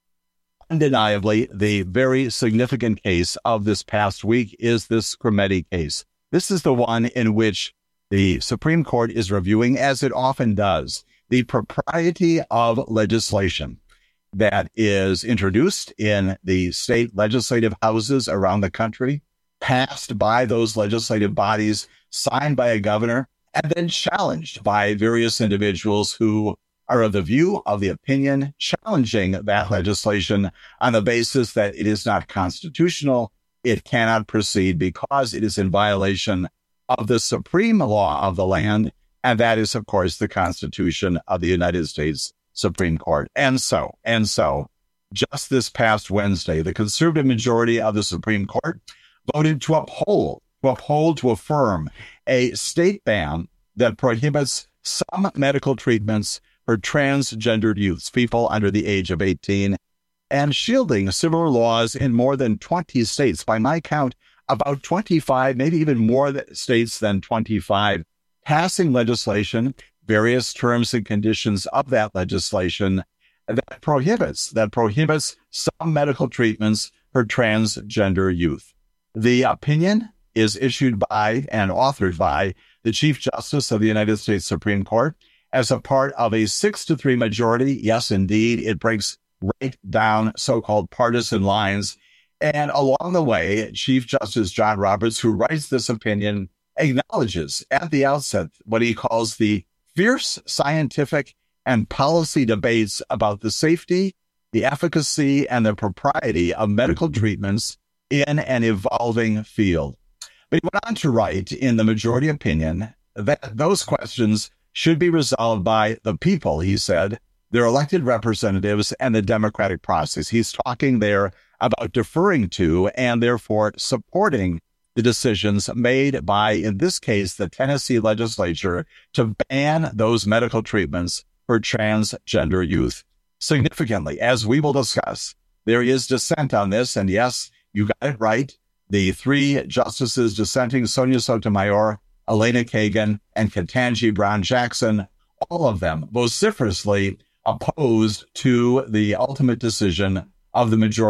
[SPEAKER 19] Undeniably, the very significant case of this past week is this Skrmetti case. This is the one in which the Supreme Court is reviewing, as it often does, the propriety of legislation that is introduced in the state legislative houses around the country, passed by those legislative bodies, signed by a governor, and then challenged by various individuals who are of the view, of the opinion, challenging that legislation on the basis that it is not constitutional, it cannot proceed because it is in violation of the supreme law of the land, and that is, of course, the Constitution of the United States Supreme Court. And so, and so, just this past Wednesday, the conservative majority of the Supreme Court voted to uphold, to uphold, to affirm a state ban that prohibits some medical treatments for transgendered youths, people under the age of eighteen, and shielding similar laws in more than twenty states. By my count, about twenty-five, maybe even more states than twenty-five, passing legislation, various terms and conditions of that legislation that prohibits, that prohibits some medical treatments for transgender youth. The opinion is issued by and authored by the Chief Justice of the United States Supreme Court as a part of a six to three majority. Yes, indeed, it breaks right down so-called partisan lines. And along the way, Chief Justice John Roberts, who writes this opinion, acknowledges at the outset what he calls the fierce scientific and policy debates about the safety, the efficacy, and the propriety of medical treatments in an evolving field. But he went on to write in the majority opinion that those questions should be resolved by the people, he said, their elected representatives, and the democratic process. He's talking there about deferring to and therefore supporting the decisions made by, in this case, the Tennessee legislature to ban those medical treatments for transgender youth. Significantly, as we will discuss, there is dissent on this. And yes, you got it right. The three justices dissenting, Sonia Sotomayor, Elena Kagan, and Ketanji Brown Jackson, all of them vociferously opposed to the ultimate decision of the majority.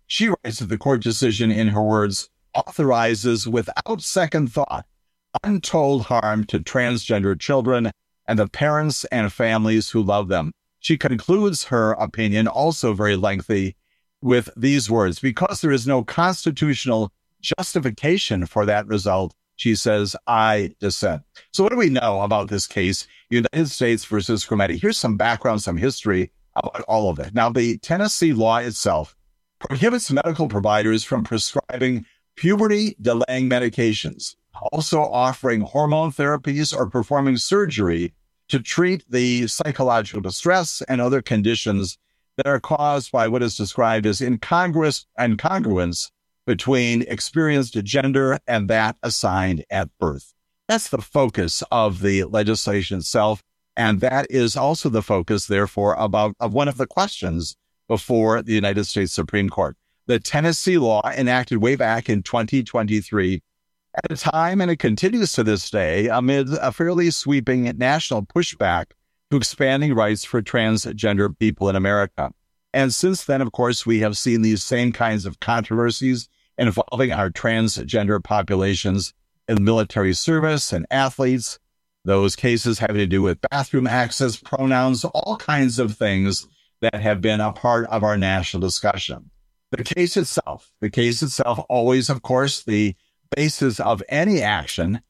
[SPEAKER 19] She writes that the court decision, in her words, authorizes without second thought untold harm to transgender children and the parents and families who love them. She concludes her opinion, also very lengthy, with these words: because there is no constitutional justification for that result, she says, I dissent. So what do we know about this case, United States versus Crometti? Here's some background, some history about all of it. Now, the Tennessee law itself prohibits medical providers from prescribing puberty-delaying medications, also offering hormone therapies or performing surgery to treat the psychological distress and other conditions that are caused by what is described as incongruous incongruence between experienced gender and that assigned at birth. That's the focus of the legislation itself, and that is also the focus, therefore, about of one of the questions before the United States Supreme Court. The Tennessee law, enacted way back in twenty twenty-three, at a time, and it continues to this day, amid a fairly sweeping national pushback to expanding rights for transgender people in America. And since then, of course, we have seen these same kinds of controversies involving our transgender populations in military service and athletes, those cases having to do with bathroom access, pronouns, all kinds of things that have been a part of our national discussion. The case itself, the case itself, always, of course, the basis of any action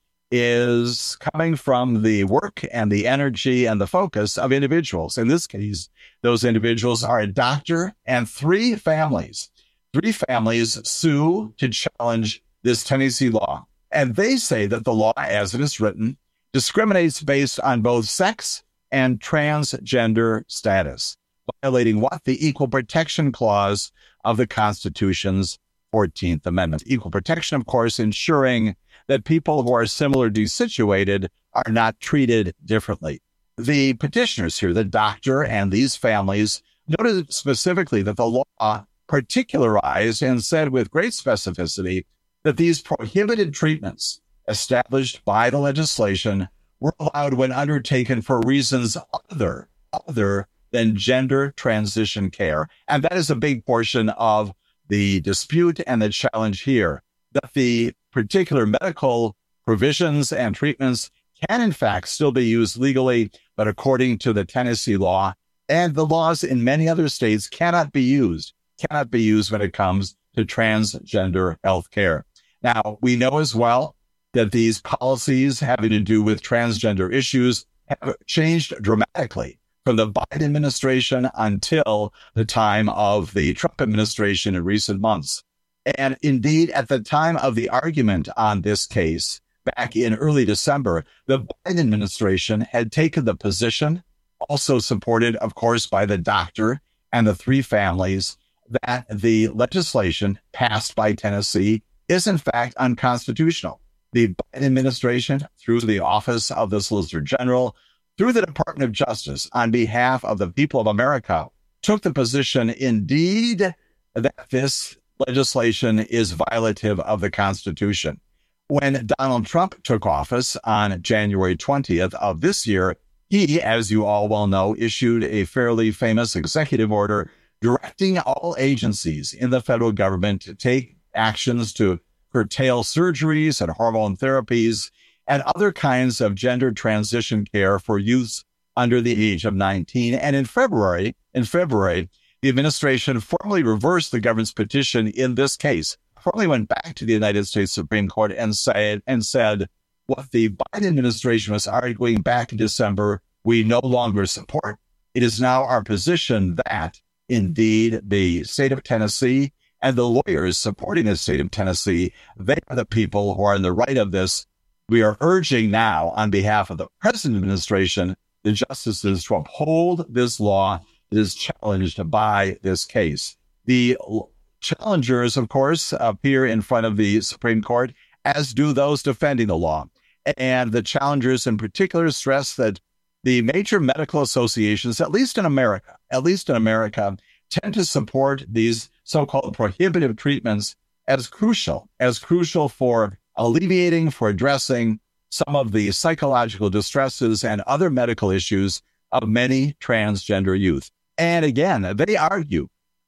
[SPEAKER 19] is coming from the work and the energy and the focus of individuals. In this case, those individuals are a doctor and three families. Three families sue to challenge this Tennessee law. And they say that the law, as it is written, discriminates based on both sex and transgender status, violating what? The Equal Protection Clause of the Constitution's fourteenth Amendment. Equal protection, of course, ensuring that people who are similarly situated are not treated differently. The petitioners here, the doctor and these families, noted specifically that the law particularized and said with great specificity that these prohibited treatments established by the legislation were allowed when undertaken for reasons other, other than gender transition care. And that is a big portion of the dispute and the challenge here, that the particular medical provisions and treatments can in fact still be used legally, but according to the Tennessee law and the laws in many other states cannot be used, cannot be used when it comes to transgender health care. Now, we know as well that these policies having to do with transgender issues have changed dramatically from the Biden administration until the time of the Trump administration in recent months. And indeed, at the time of the argument on this case, back in early December, the Biden administration had taken the position, also supported, of course, by the doctor and the three families, that the legislation passed by Tennessee is in fact unconstitutional. The Biden administration, through the Office of the Solicitor General, through the Department of Justice, on behalf of the people of America, took the position, indeed, that this legislation is violative of the Constitution. When Donald Trump took office on January twentieth of this year, he, as you all well know, issued a fairly famous executive order directing all agencies in the federal government to take actions to curtail surgeries and hormone therapies and other kinds of gender transition care for youths under the age of nineteen. And in February, in February, the administration formally reversed the government's petition in this case, formally went back to the United States Supreme Court and said, and said what the Biden administration was arguing back in December, we no longer support. It is now our position that, indeed, the state of Tennessee and the lawyers supporting the state of Tennessee, they are the people who are in the right of this. We are urging now, on behalf of the present administration, the justices to uphold this law that is challenged by this case. The challengers, of course, appear in front of the Supreme Court, as do those defending the law. And the challengers in particular stress that the major medical associations, at least in America, at least in America, tend to support these so-called prohibitive treatments as crucial, as crucial for alleviating, for addressing some of the psychological distresses and other medical issues of many transgender youth. And again, they argue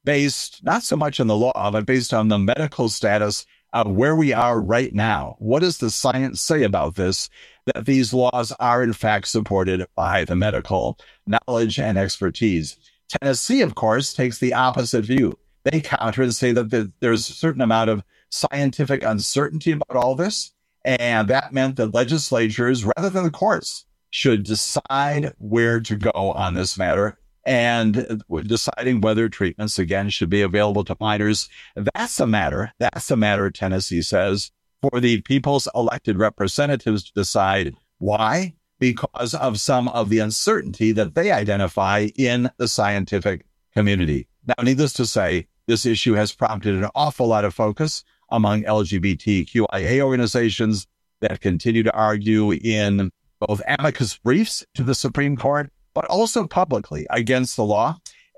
[SPEAKER 19] based not so much on the law, but based on the medical status of where we are right now. What does the science say about this, that these laws are in fact supported by the medical knowledge and expertise? Tennessee, of course, takes the opposite view. They counter and say that there's a certain amount of scientific uncertainty about all this, and that meant that legislatures, rather than the courts, should decide where to go on this matter, and deciding whether treatments, again, should be available to minors. That's a matter, that's a matter, Tennessee says, for the people's elected representatives to decide. Why? Because of some of the uncertainty that they identify in the scientific community. Now, needless to say, this issue has prompted an awful lot of focus among L G B T Q I A organizations that continue to argue in both amicus briefs to the Supreme Court, but also publicly against the law,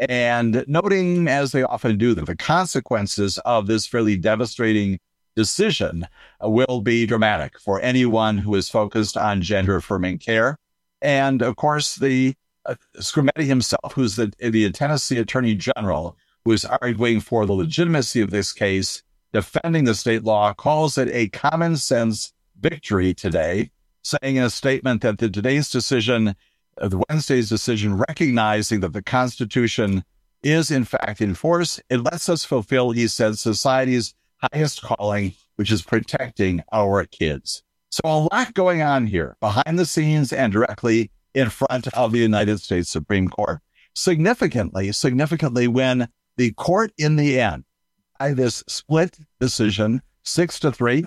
[SPEAKER 19] and noting, as they often do, that the consequences of this fairly devastating decision will be dramatic for anyone who is focused on gender-affirming care. And, of course, the uh, Skrmetti himself, who's the, the Tennessee Attorney General, who is arguing for the legitimacy of this case, defending the state law, calls it a common-sense victory today, saying in a statement that the today's decision the Wednesday's decision, recognizing that the Constitution is in fact in force, it lets us fulfill, he said, society's highest calling, which is protecting our kids. So a lot going on here behind the scenes and directly in front of the United States Supreme Court. Significantly, significantly, when the court in the end, by this split decision, six to three,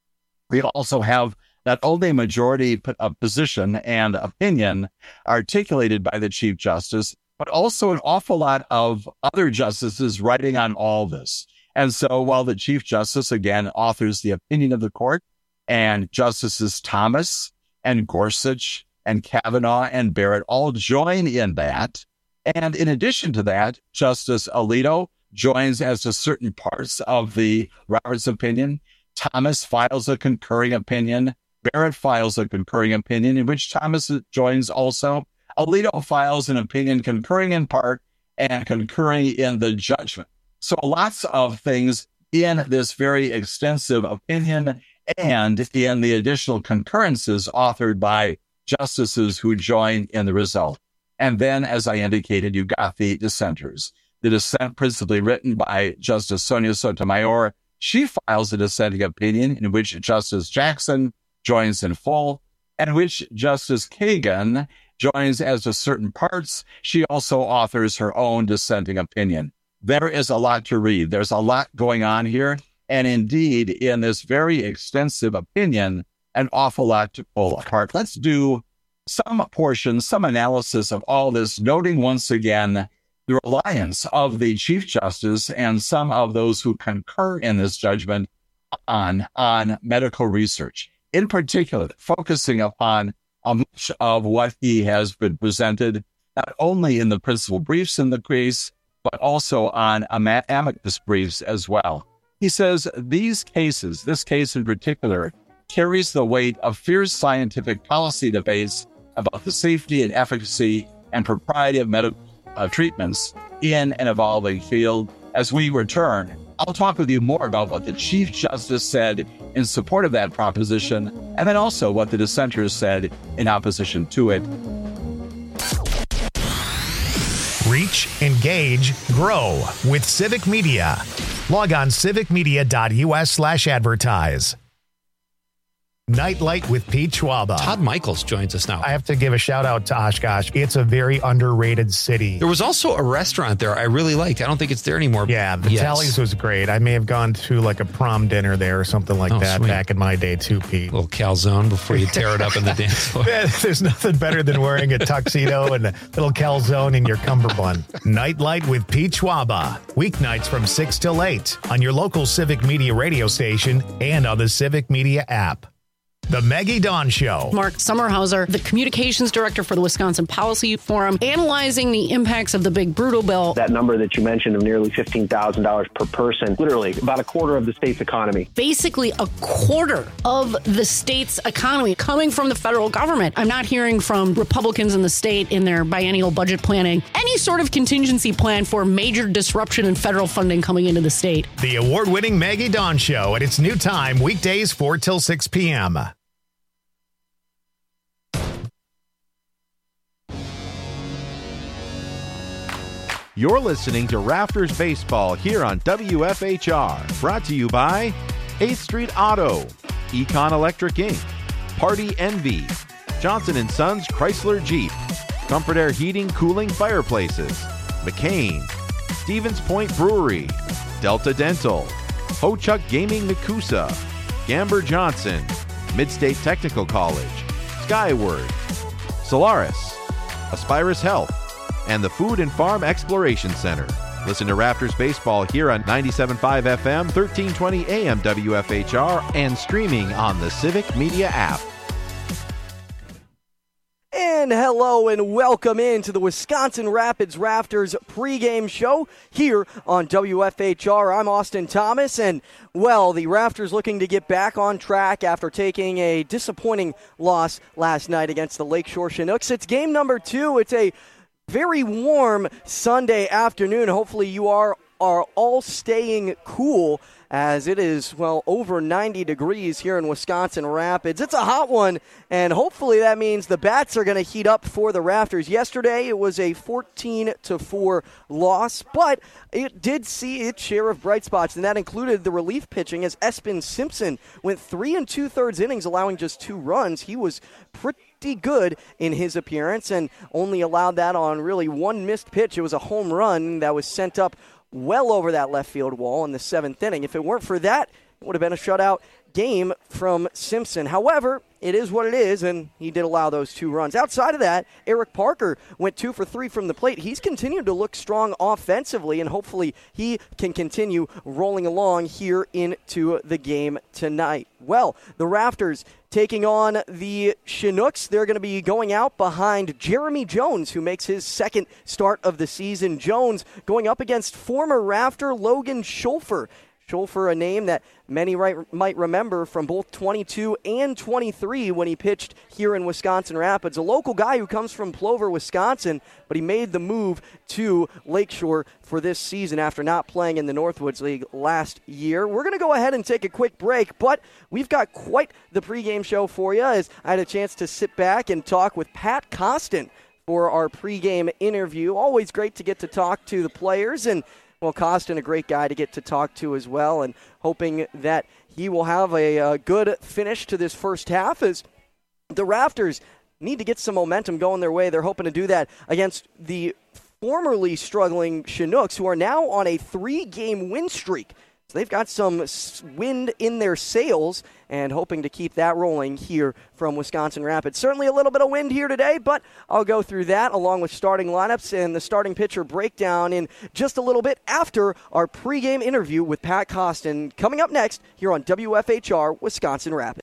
[SPEAKER 19] we also have not only a majority position and opinion articulated by the Chief Justice, but also an awful lot of other justices writing on all this. And so while the Chief Justice, again, authors the opinion of the court, and Justices Thomas and Gorsuch and Kavanaugh and Barrett all join in that. And in addition to that, Justice Alito joins as to certain parts of the Roberts opinion. Thomas files a concurring opinion. Barrett files a concurring opinion in which Thomas joins also. Alito files an opinion concurring in part and concurring in the judgment. So lots of things in this very extensive opinion and in the additional concurrences authored by justices who join in the result. And then, as I indicated, you got the dissenters. The dissent principally written by Justice Sonia Sotomayor. She files a dissenting opinion in which Justice Jackson joins in full, and which Justice Kagan joins as to certain parts. She also authors her own dissenting opinion. There is a lot to read. There's a lot going on here. And indeed, in this very extensive opinion, an awful lot to pull apart. Let's do some portion, some analysis of all this, noting once again the reliance of the Chief Justice and some of those who concur in this judgment on, on medical research. In particular, focusing upon uh, much of what he has been presented, not only in the principal briefs in the case, but also on am- amicus briefs as well. He says these cases, this case in particular, carries the weight of fierce scientific policy debates about the safety and efficacy and propriety of medical uh, treatments in an evolving field. As we return, I'll talk with you more about what the Chief Justice said in support of that proposition, and then also what the dissenters said in opposition to it.
[SPEAKER 1] Reach, engage, grow with Civic Media. Log on civicmedia.us slash advertise. Nightlight with Pete Schwaba.
[SPEAKER 17] Todd Michaels joins us now.
[SPEAKER 1] I have to give a shout out to Oshkosh. It's a very underrated city.
[SPEAKER 17] There was also a restaurant there I really liked. I don't think it's there anymore.
[SPEAKER 1] Yeah, the
[SPEAKER 17] yes.
[SPEAKER 1] Tallies was great. I may have gone to like a prom dinner there or something like
[SPEAKER 17] oh,
[SPEAKER 1] that
[SPEAKER 17] sweet.
[SPEAKER 1] back in my day too, Pete.
[SPEAKER 17] A little calzone before you tear it up in the dance floor.
[SPEAKER 1] There's nothing better than wearing a tuxedo and a little calzone in your cummerbund. Nightlight with Pete Schwaba. Weeknights from six till eight on your local Civic Media radio station and on the Civic Media app. The Maggie Dawn Show.
[SPEAKER 2] Mark Sommerhauser, the communications director for the Wisconsin Policy Forum, analyzing the impacts of the big brutal bill.
[SPEAKER 9] That number that you mentioned of nearly fifteen thousand dollars per person, literally about a quarter of the state's economy.
[SPEAKER 2] Basically a quarter of the state's economy coming from the federal government. I'm not hearing from Republicans in the state in their biennial budget planning any sort of contingency plan for major disruption in federal funding coming into the state.
[SPEAKER 1] The award-winning Maggie Dawn Show at its new time, weekdays four till six p.m.
[SPEAKER 10] You're listening to Rafters Baseball here on W F H R. Brought to you by eighth Street Auto, Econ Electric Incorporated, Party Envy, Johnson and Sons Chrysler Jeep, Comfort Air Heating, Cooling, Fireplaces, McCain, Stevens Point Brewery, Delta Dental, Ho-Chuck Gaming Nakusa, Gamber Johnson, Midstate Technical College, Skyward, Solaris, Aspirus Health, and the Food and Farm Exploration Center. Listen to Raptors Baseball here on ninety-seven point five F M, thirteen twenty A M W F H R, and streaming on the Civic Media app.
[SPEAKER 11] And hello and welcome into the Wisconsin Rapids Rafters pregame show here on W F H R. I'm Austin Thomas, and, well, the Rafters looking to get back on track after taking a disappointing loss last night against the Lakeshore Chinooks. It's game number two. It's a very warm Sunday afternoon. Hopefully you are, are all staying cool as it is, well, over ninety degrees here in Wisconsin Rapids. It's a hot one, and hopefully that means the bats are going to heat up for the Rafters. Yesterday it was a fourteen to four loss, but it did see its share of bright spots, and that included the relief pitching as Espen Simpson went three and two-thirds innings, allowing just two runs. He was pretty good in his appearance and only allowed that on really one missed pitch. It was a home run that was sent up well over that left field wall in the seventh inning. If it weren't for that, it would have been a shutout game from Simpson. However, it is what it is, and he did allow those two runs. Outside of that, Eric Parker went two for three from the plate. He's continued to look strong offensively, and hopefully he can continue rolling along here into the game tonight. Well, the Rafters taking on the Chinooks. They're going to be going out behind Jeremy Jones, who makes his second start of the season. Jones going up against former Rafter Logan Schulfer. Schulfer, a name that many right, might remember from both twenty-two and twenty-three when he pitched here in Wisconsin Rapids. A local guy who comes from Plover, Wisconsin, but he made the move to Lakeshore for this season after not playing in the Northwoods League last year. We're going to go ahead and take a quick break, but we've got quite the pregame show for you as I had a chance to sit back and talk with Pat Costin for our pregame interview. Always great to get to talk to the players, and well, Costin, a great guy to get to talk to as well, and hoping that he will have a, a good finish to this first half as the Rafters need to get some momentum going their way. They're hoping to do that against the formerly struggling Chinooks, who are now on a three-game win streak. So they've got some wind in their sails and hoping to keep that rolling here from Wisconsin Rapids. Certainly a little bit of wind here today, but I'll go through that along with starting lineups and the starting pitcher breakdown in just a little bit after our pregame interview with Pat Costin coming up next here on W F H R Wisconsin Rapids.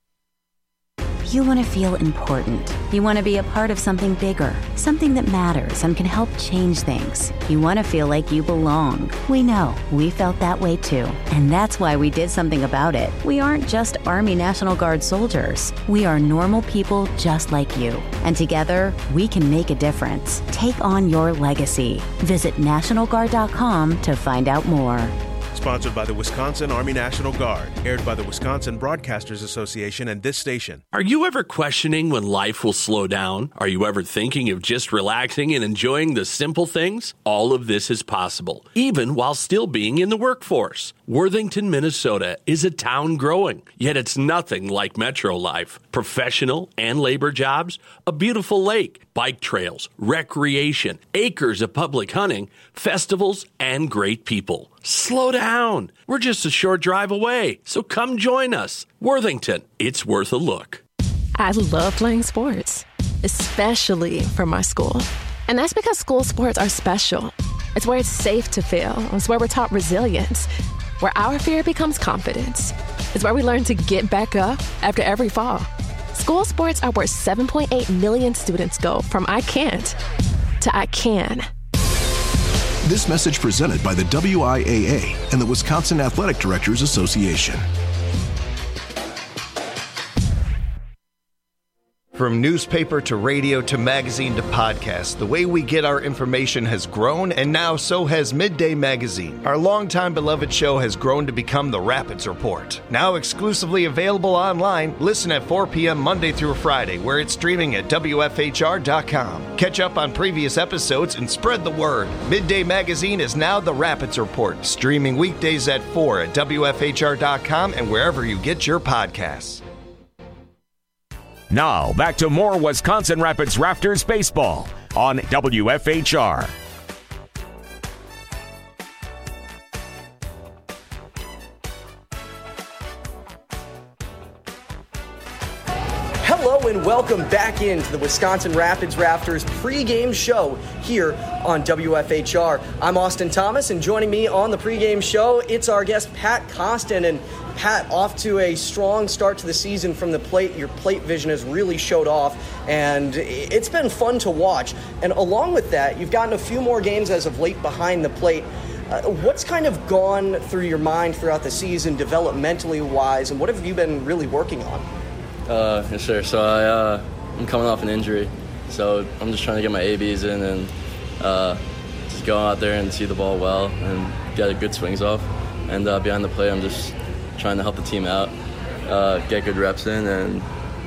[SPEAKER 12] You want to feel important. You want to be a part of something bigger, something that matters and can help change things. You want to feel like you belong. We know. We felt that way too. And that's why we did something about it. We aren't just Army National Guard soldiers. We are normal people just like you. And together, we can make a difference. Take on your legacy. Visit National Guard dot com to find out more.
[SPEAKER 13] Sponsored by the Wisconsin Army National Guard. Aired by the Wisconsin Broadcasters Association and this station.
[SPEAKER 23] Are you ever questioning when life will slow down? Are you ever thinking of just relaxing and enjoying the simple things? All of this is possible, even while still being in the workforce. Worthington, Minnesota is a town growing, yet it's nothing like metro life. Professional and labor jobs, a beautiful lake, bike trails, recreation, acres of public hunting, festivals, and great people. Slow down. We're just a short drive away, so come join us. Worthington, it's worth a look.
[SPEAKER 14] I love playing sports, especially for my school. And that's because school sports are special. It's where it's safe to fail. It's where we're taught resilience, where our fear becomes confidence. It's where we learn to get back up after every fall. School sports are where seven point eight million students go from I can't to I can.
[SPEAKER 3] This message presented by the W I A A and the Wisconsin Athletic Directors Association.
[SPEAKER 4] From newspaper to radio to magazine to podcast, the way we get our information has grown, and now so has Midday Magazine. Our longtime beloved show has grown to become the Rapids Report. Now exclusively available online, listen at four p.m. Monday through Friday, where it's streaming at W F H R dot com. Catch up on previous episodes and spread the word. Midday Magazine is now the Rapids Report, streaming weekdays at four at W F H R dot com and wherever you get your podcasts.
[SPEAKER 5] Now, back to more Wisconsin Rapids Raptors baseball on W F H R.
[SPEAKER 11] Hello and welcome back into the Wisconsin Rapids Raptors pregame show here on W F H R. I'm Austin Thomas, and joining me on the pregame show, it's our guest Pat Kostin. And Pat, off to a strong start to the season from the plate. Your plate vision has really showed off, and it's been fun to watch. And along with that, you've gotten a few more games as of late behind the plate. Uh, what's kind of gone through your mind throughout the season, developmentally wise, and what have you been really working on?
[SPEAKER 6] Uh, yes, sir. So I, uh, I'm coming off an injury, so I'm just trying to get my A Bs in and uh, just go out there and see the ball well and get good swings off. And uh, behind the plate, I'm just trying to help the team out, uh, get good reps in, and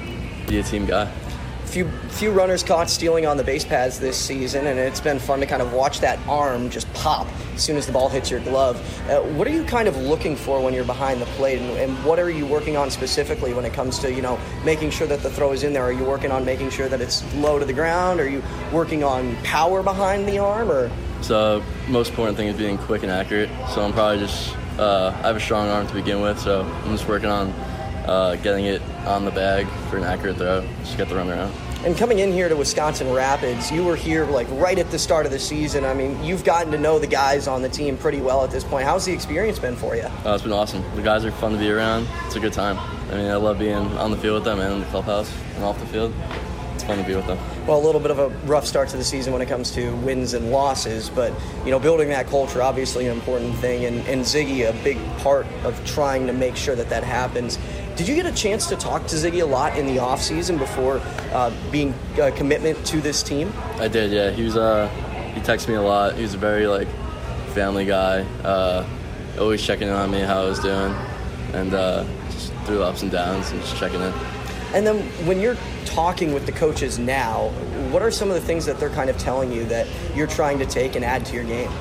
[SPEAKER 6] be a team guy.
[SPEAKER 11] Few few runners caught stealing on the base pads this season, and it's been fun to kind of watch that arm just pop as soon as the ball hits your glove. Uh, what are you kind of looking for when you're behind the plate, and, and what are you working on specifically when it comes to, you know, making sure that the throw is in there? Are you working on making sure that it's low to the ground? Are you working on power behind the arm? Or
[SPEAKER 6] so most important thing is being quick and accurate. So I'm probably just uh, I have a strong arm to begin with, so I'm just working on uh, getting it on the bag for an accurate throw, just get the run around.
[SPEAKER 11] And coming in here to Wisconsin Rapids, you were here like right at the start of the season. I mean, you've gotten to know the guys on the team pretty well at this point. How's the experience been for you?
[SPEAKER 6] Oh, it's been awesome. The guys are fun to be around. It's a good time. I mean, I love being on the field with them and in the clubhouse and off the field. It's fun to be with them.
[SPEAKER 11] Well, a little bit of a rough start to the season when it comes to wins and losses, but, you know, building that culture, obviously an important thing, and, and Ziggy, a big part of trying to make sure that that happens. Did you get a chance to talk to Ziggy a lot in the offseason before uh, being a commitment to this team?
[SPEAKER 6] I did, yeah. He was, uh, he texted me a lot. He was a very, like, family guy, uh, always checking in on me, how I was doing, and uh, just through ups and downs and just checking in.
[SPEAKER 11] And then when you're talking with the coaches now, what are some of the things that they're kind of telling you that you're trying to take and add to your game?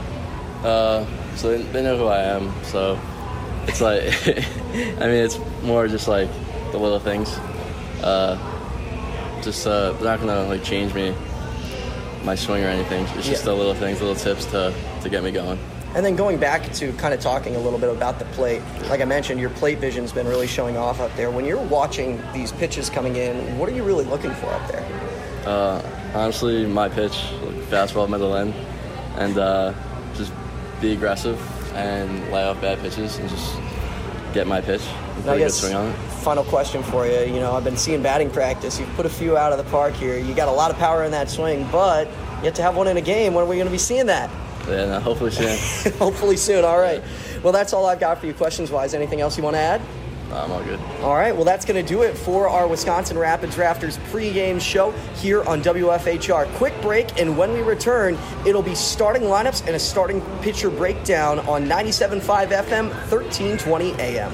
[SPEAKER 6] Uh, so they, they know who I am, so it's like, I mean, it's more just like the little things. Uh, just uh, they're not gonna like change me, my swing or anything. It's just yeah. the little things, little tips to to get me going.
[SPEAKER 11] And then going back to kind of talking a little bit about the plate, like I mentioned, your plate vision's been really showing off up there. When you're watching these pitches coming in, what are you really looking for up there?
[SPEAKER 6] Uh, honestly, my pitch, like fastball, middle end, and uh, just be aggressive and lay off bad pitches and just get my pitch and put a good swing on it.
[SPEAKER 11] Final question for you. You know, I've been seeing batting practice. You've put a few out of the park here. You got a lot of power in that swing, but you have to have one in a game. When are we going to be seeing that?
[SPEAKER 6] Yeah, no, hopefully soon.
[SPEAKER 11] Hopefully soon. All right. Well, that's all I've got for you questions-wise. Anything else you want to add?
[SPEAKER 6] No, I'm all good.
[SPEAKER 11] All right. Well, that's going to do it for our Wisconsin Rapids Raptors pregame show here on W F H R. Quick break, and when we return, it'll be starting lineups and a starting pitcher breakdown on ninety-seven point five F M, thirteen twenty A M.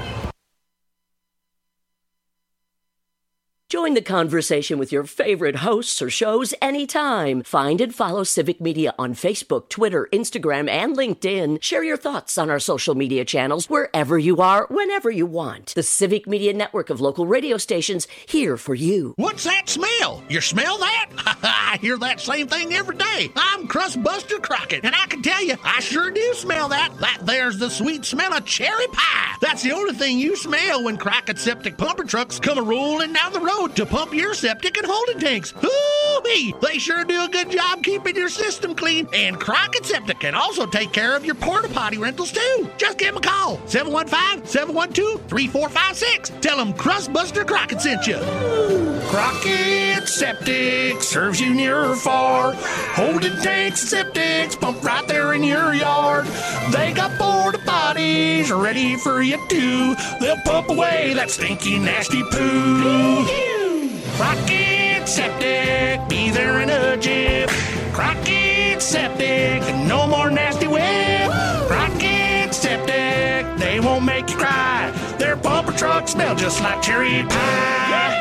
[SPEAKER 8] Join the conversation with your favorite hosts or shows anytime. Find and follow Civic Media on Facebook, Twitter, Instagram, and LinkedIn. Share your thoughts on our social media channels wherever you are, whenever you want. The Civic Media network of local radio stations here for you.
[SPEAKER 15] What's that smell? You smell that?
[SPEAKER 7] I hear that same thing every day. I'm Crustbuster Crockett, and I can tell you, I sure do smell that. That there's the sweet smell of cherry pie. That's the only thing you smell when Crockett Septic pumper trucks come a-rolling down the road to pump your septic and holding tanks. Hoo-wee! They sure do a good job keeping your system clean, and Crockett Septic can also take care of your porta potty rentals too. Just give them a call, seven one five, seven one two, three four five six. Tell them Crustbuster Crockett sent you. Crockett Septic serves you near or far. Holding tanks and septics pumped right there in your yard. They got porta potties ready for you too. They'll pump away that stinky, nasty poo. Crockett Septic, be there in a jiff. Crockett Septic, no more nasty whip. Crockett Septic, they won't make you cry. Their bumper trucks smell just like cherry pie.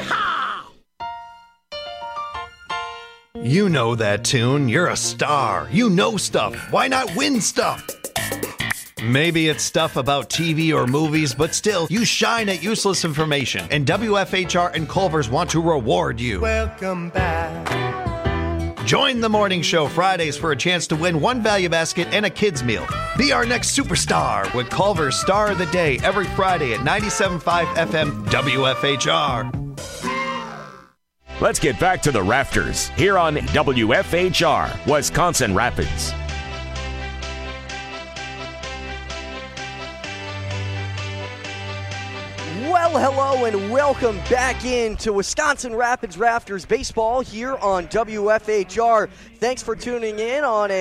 [SPEAKER 4] You know that tune. You're a star. You know stuff. Why not win stuff? Maybe it's stuff about T V or movies, but still, you shine at useless information, and W F H R and Culver's want to reward you.
[SPEAKER 15] Welcome back.
[SPEAKER 4] Join the morning show Fridays for a chance to win one value basket and a kids meal. Be our next superstar with Culver's Star of the Day every Friday at ninety-seven point five F M W F H R.
[SPEAKER 5] Let's get back to the Rafters here on W F H R, Wisconsin Rapids.
[SPEAKER 11] Well, hello and welcome back into Wisconsin Rapids Rafters baseball here on W F H R. Thanks for tuning in on a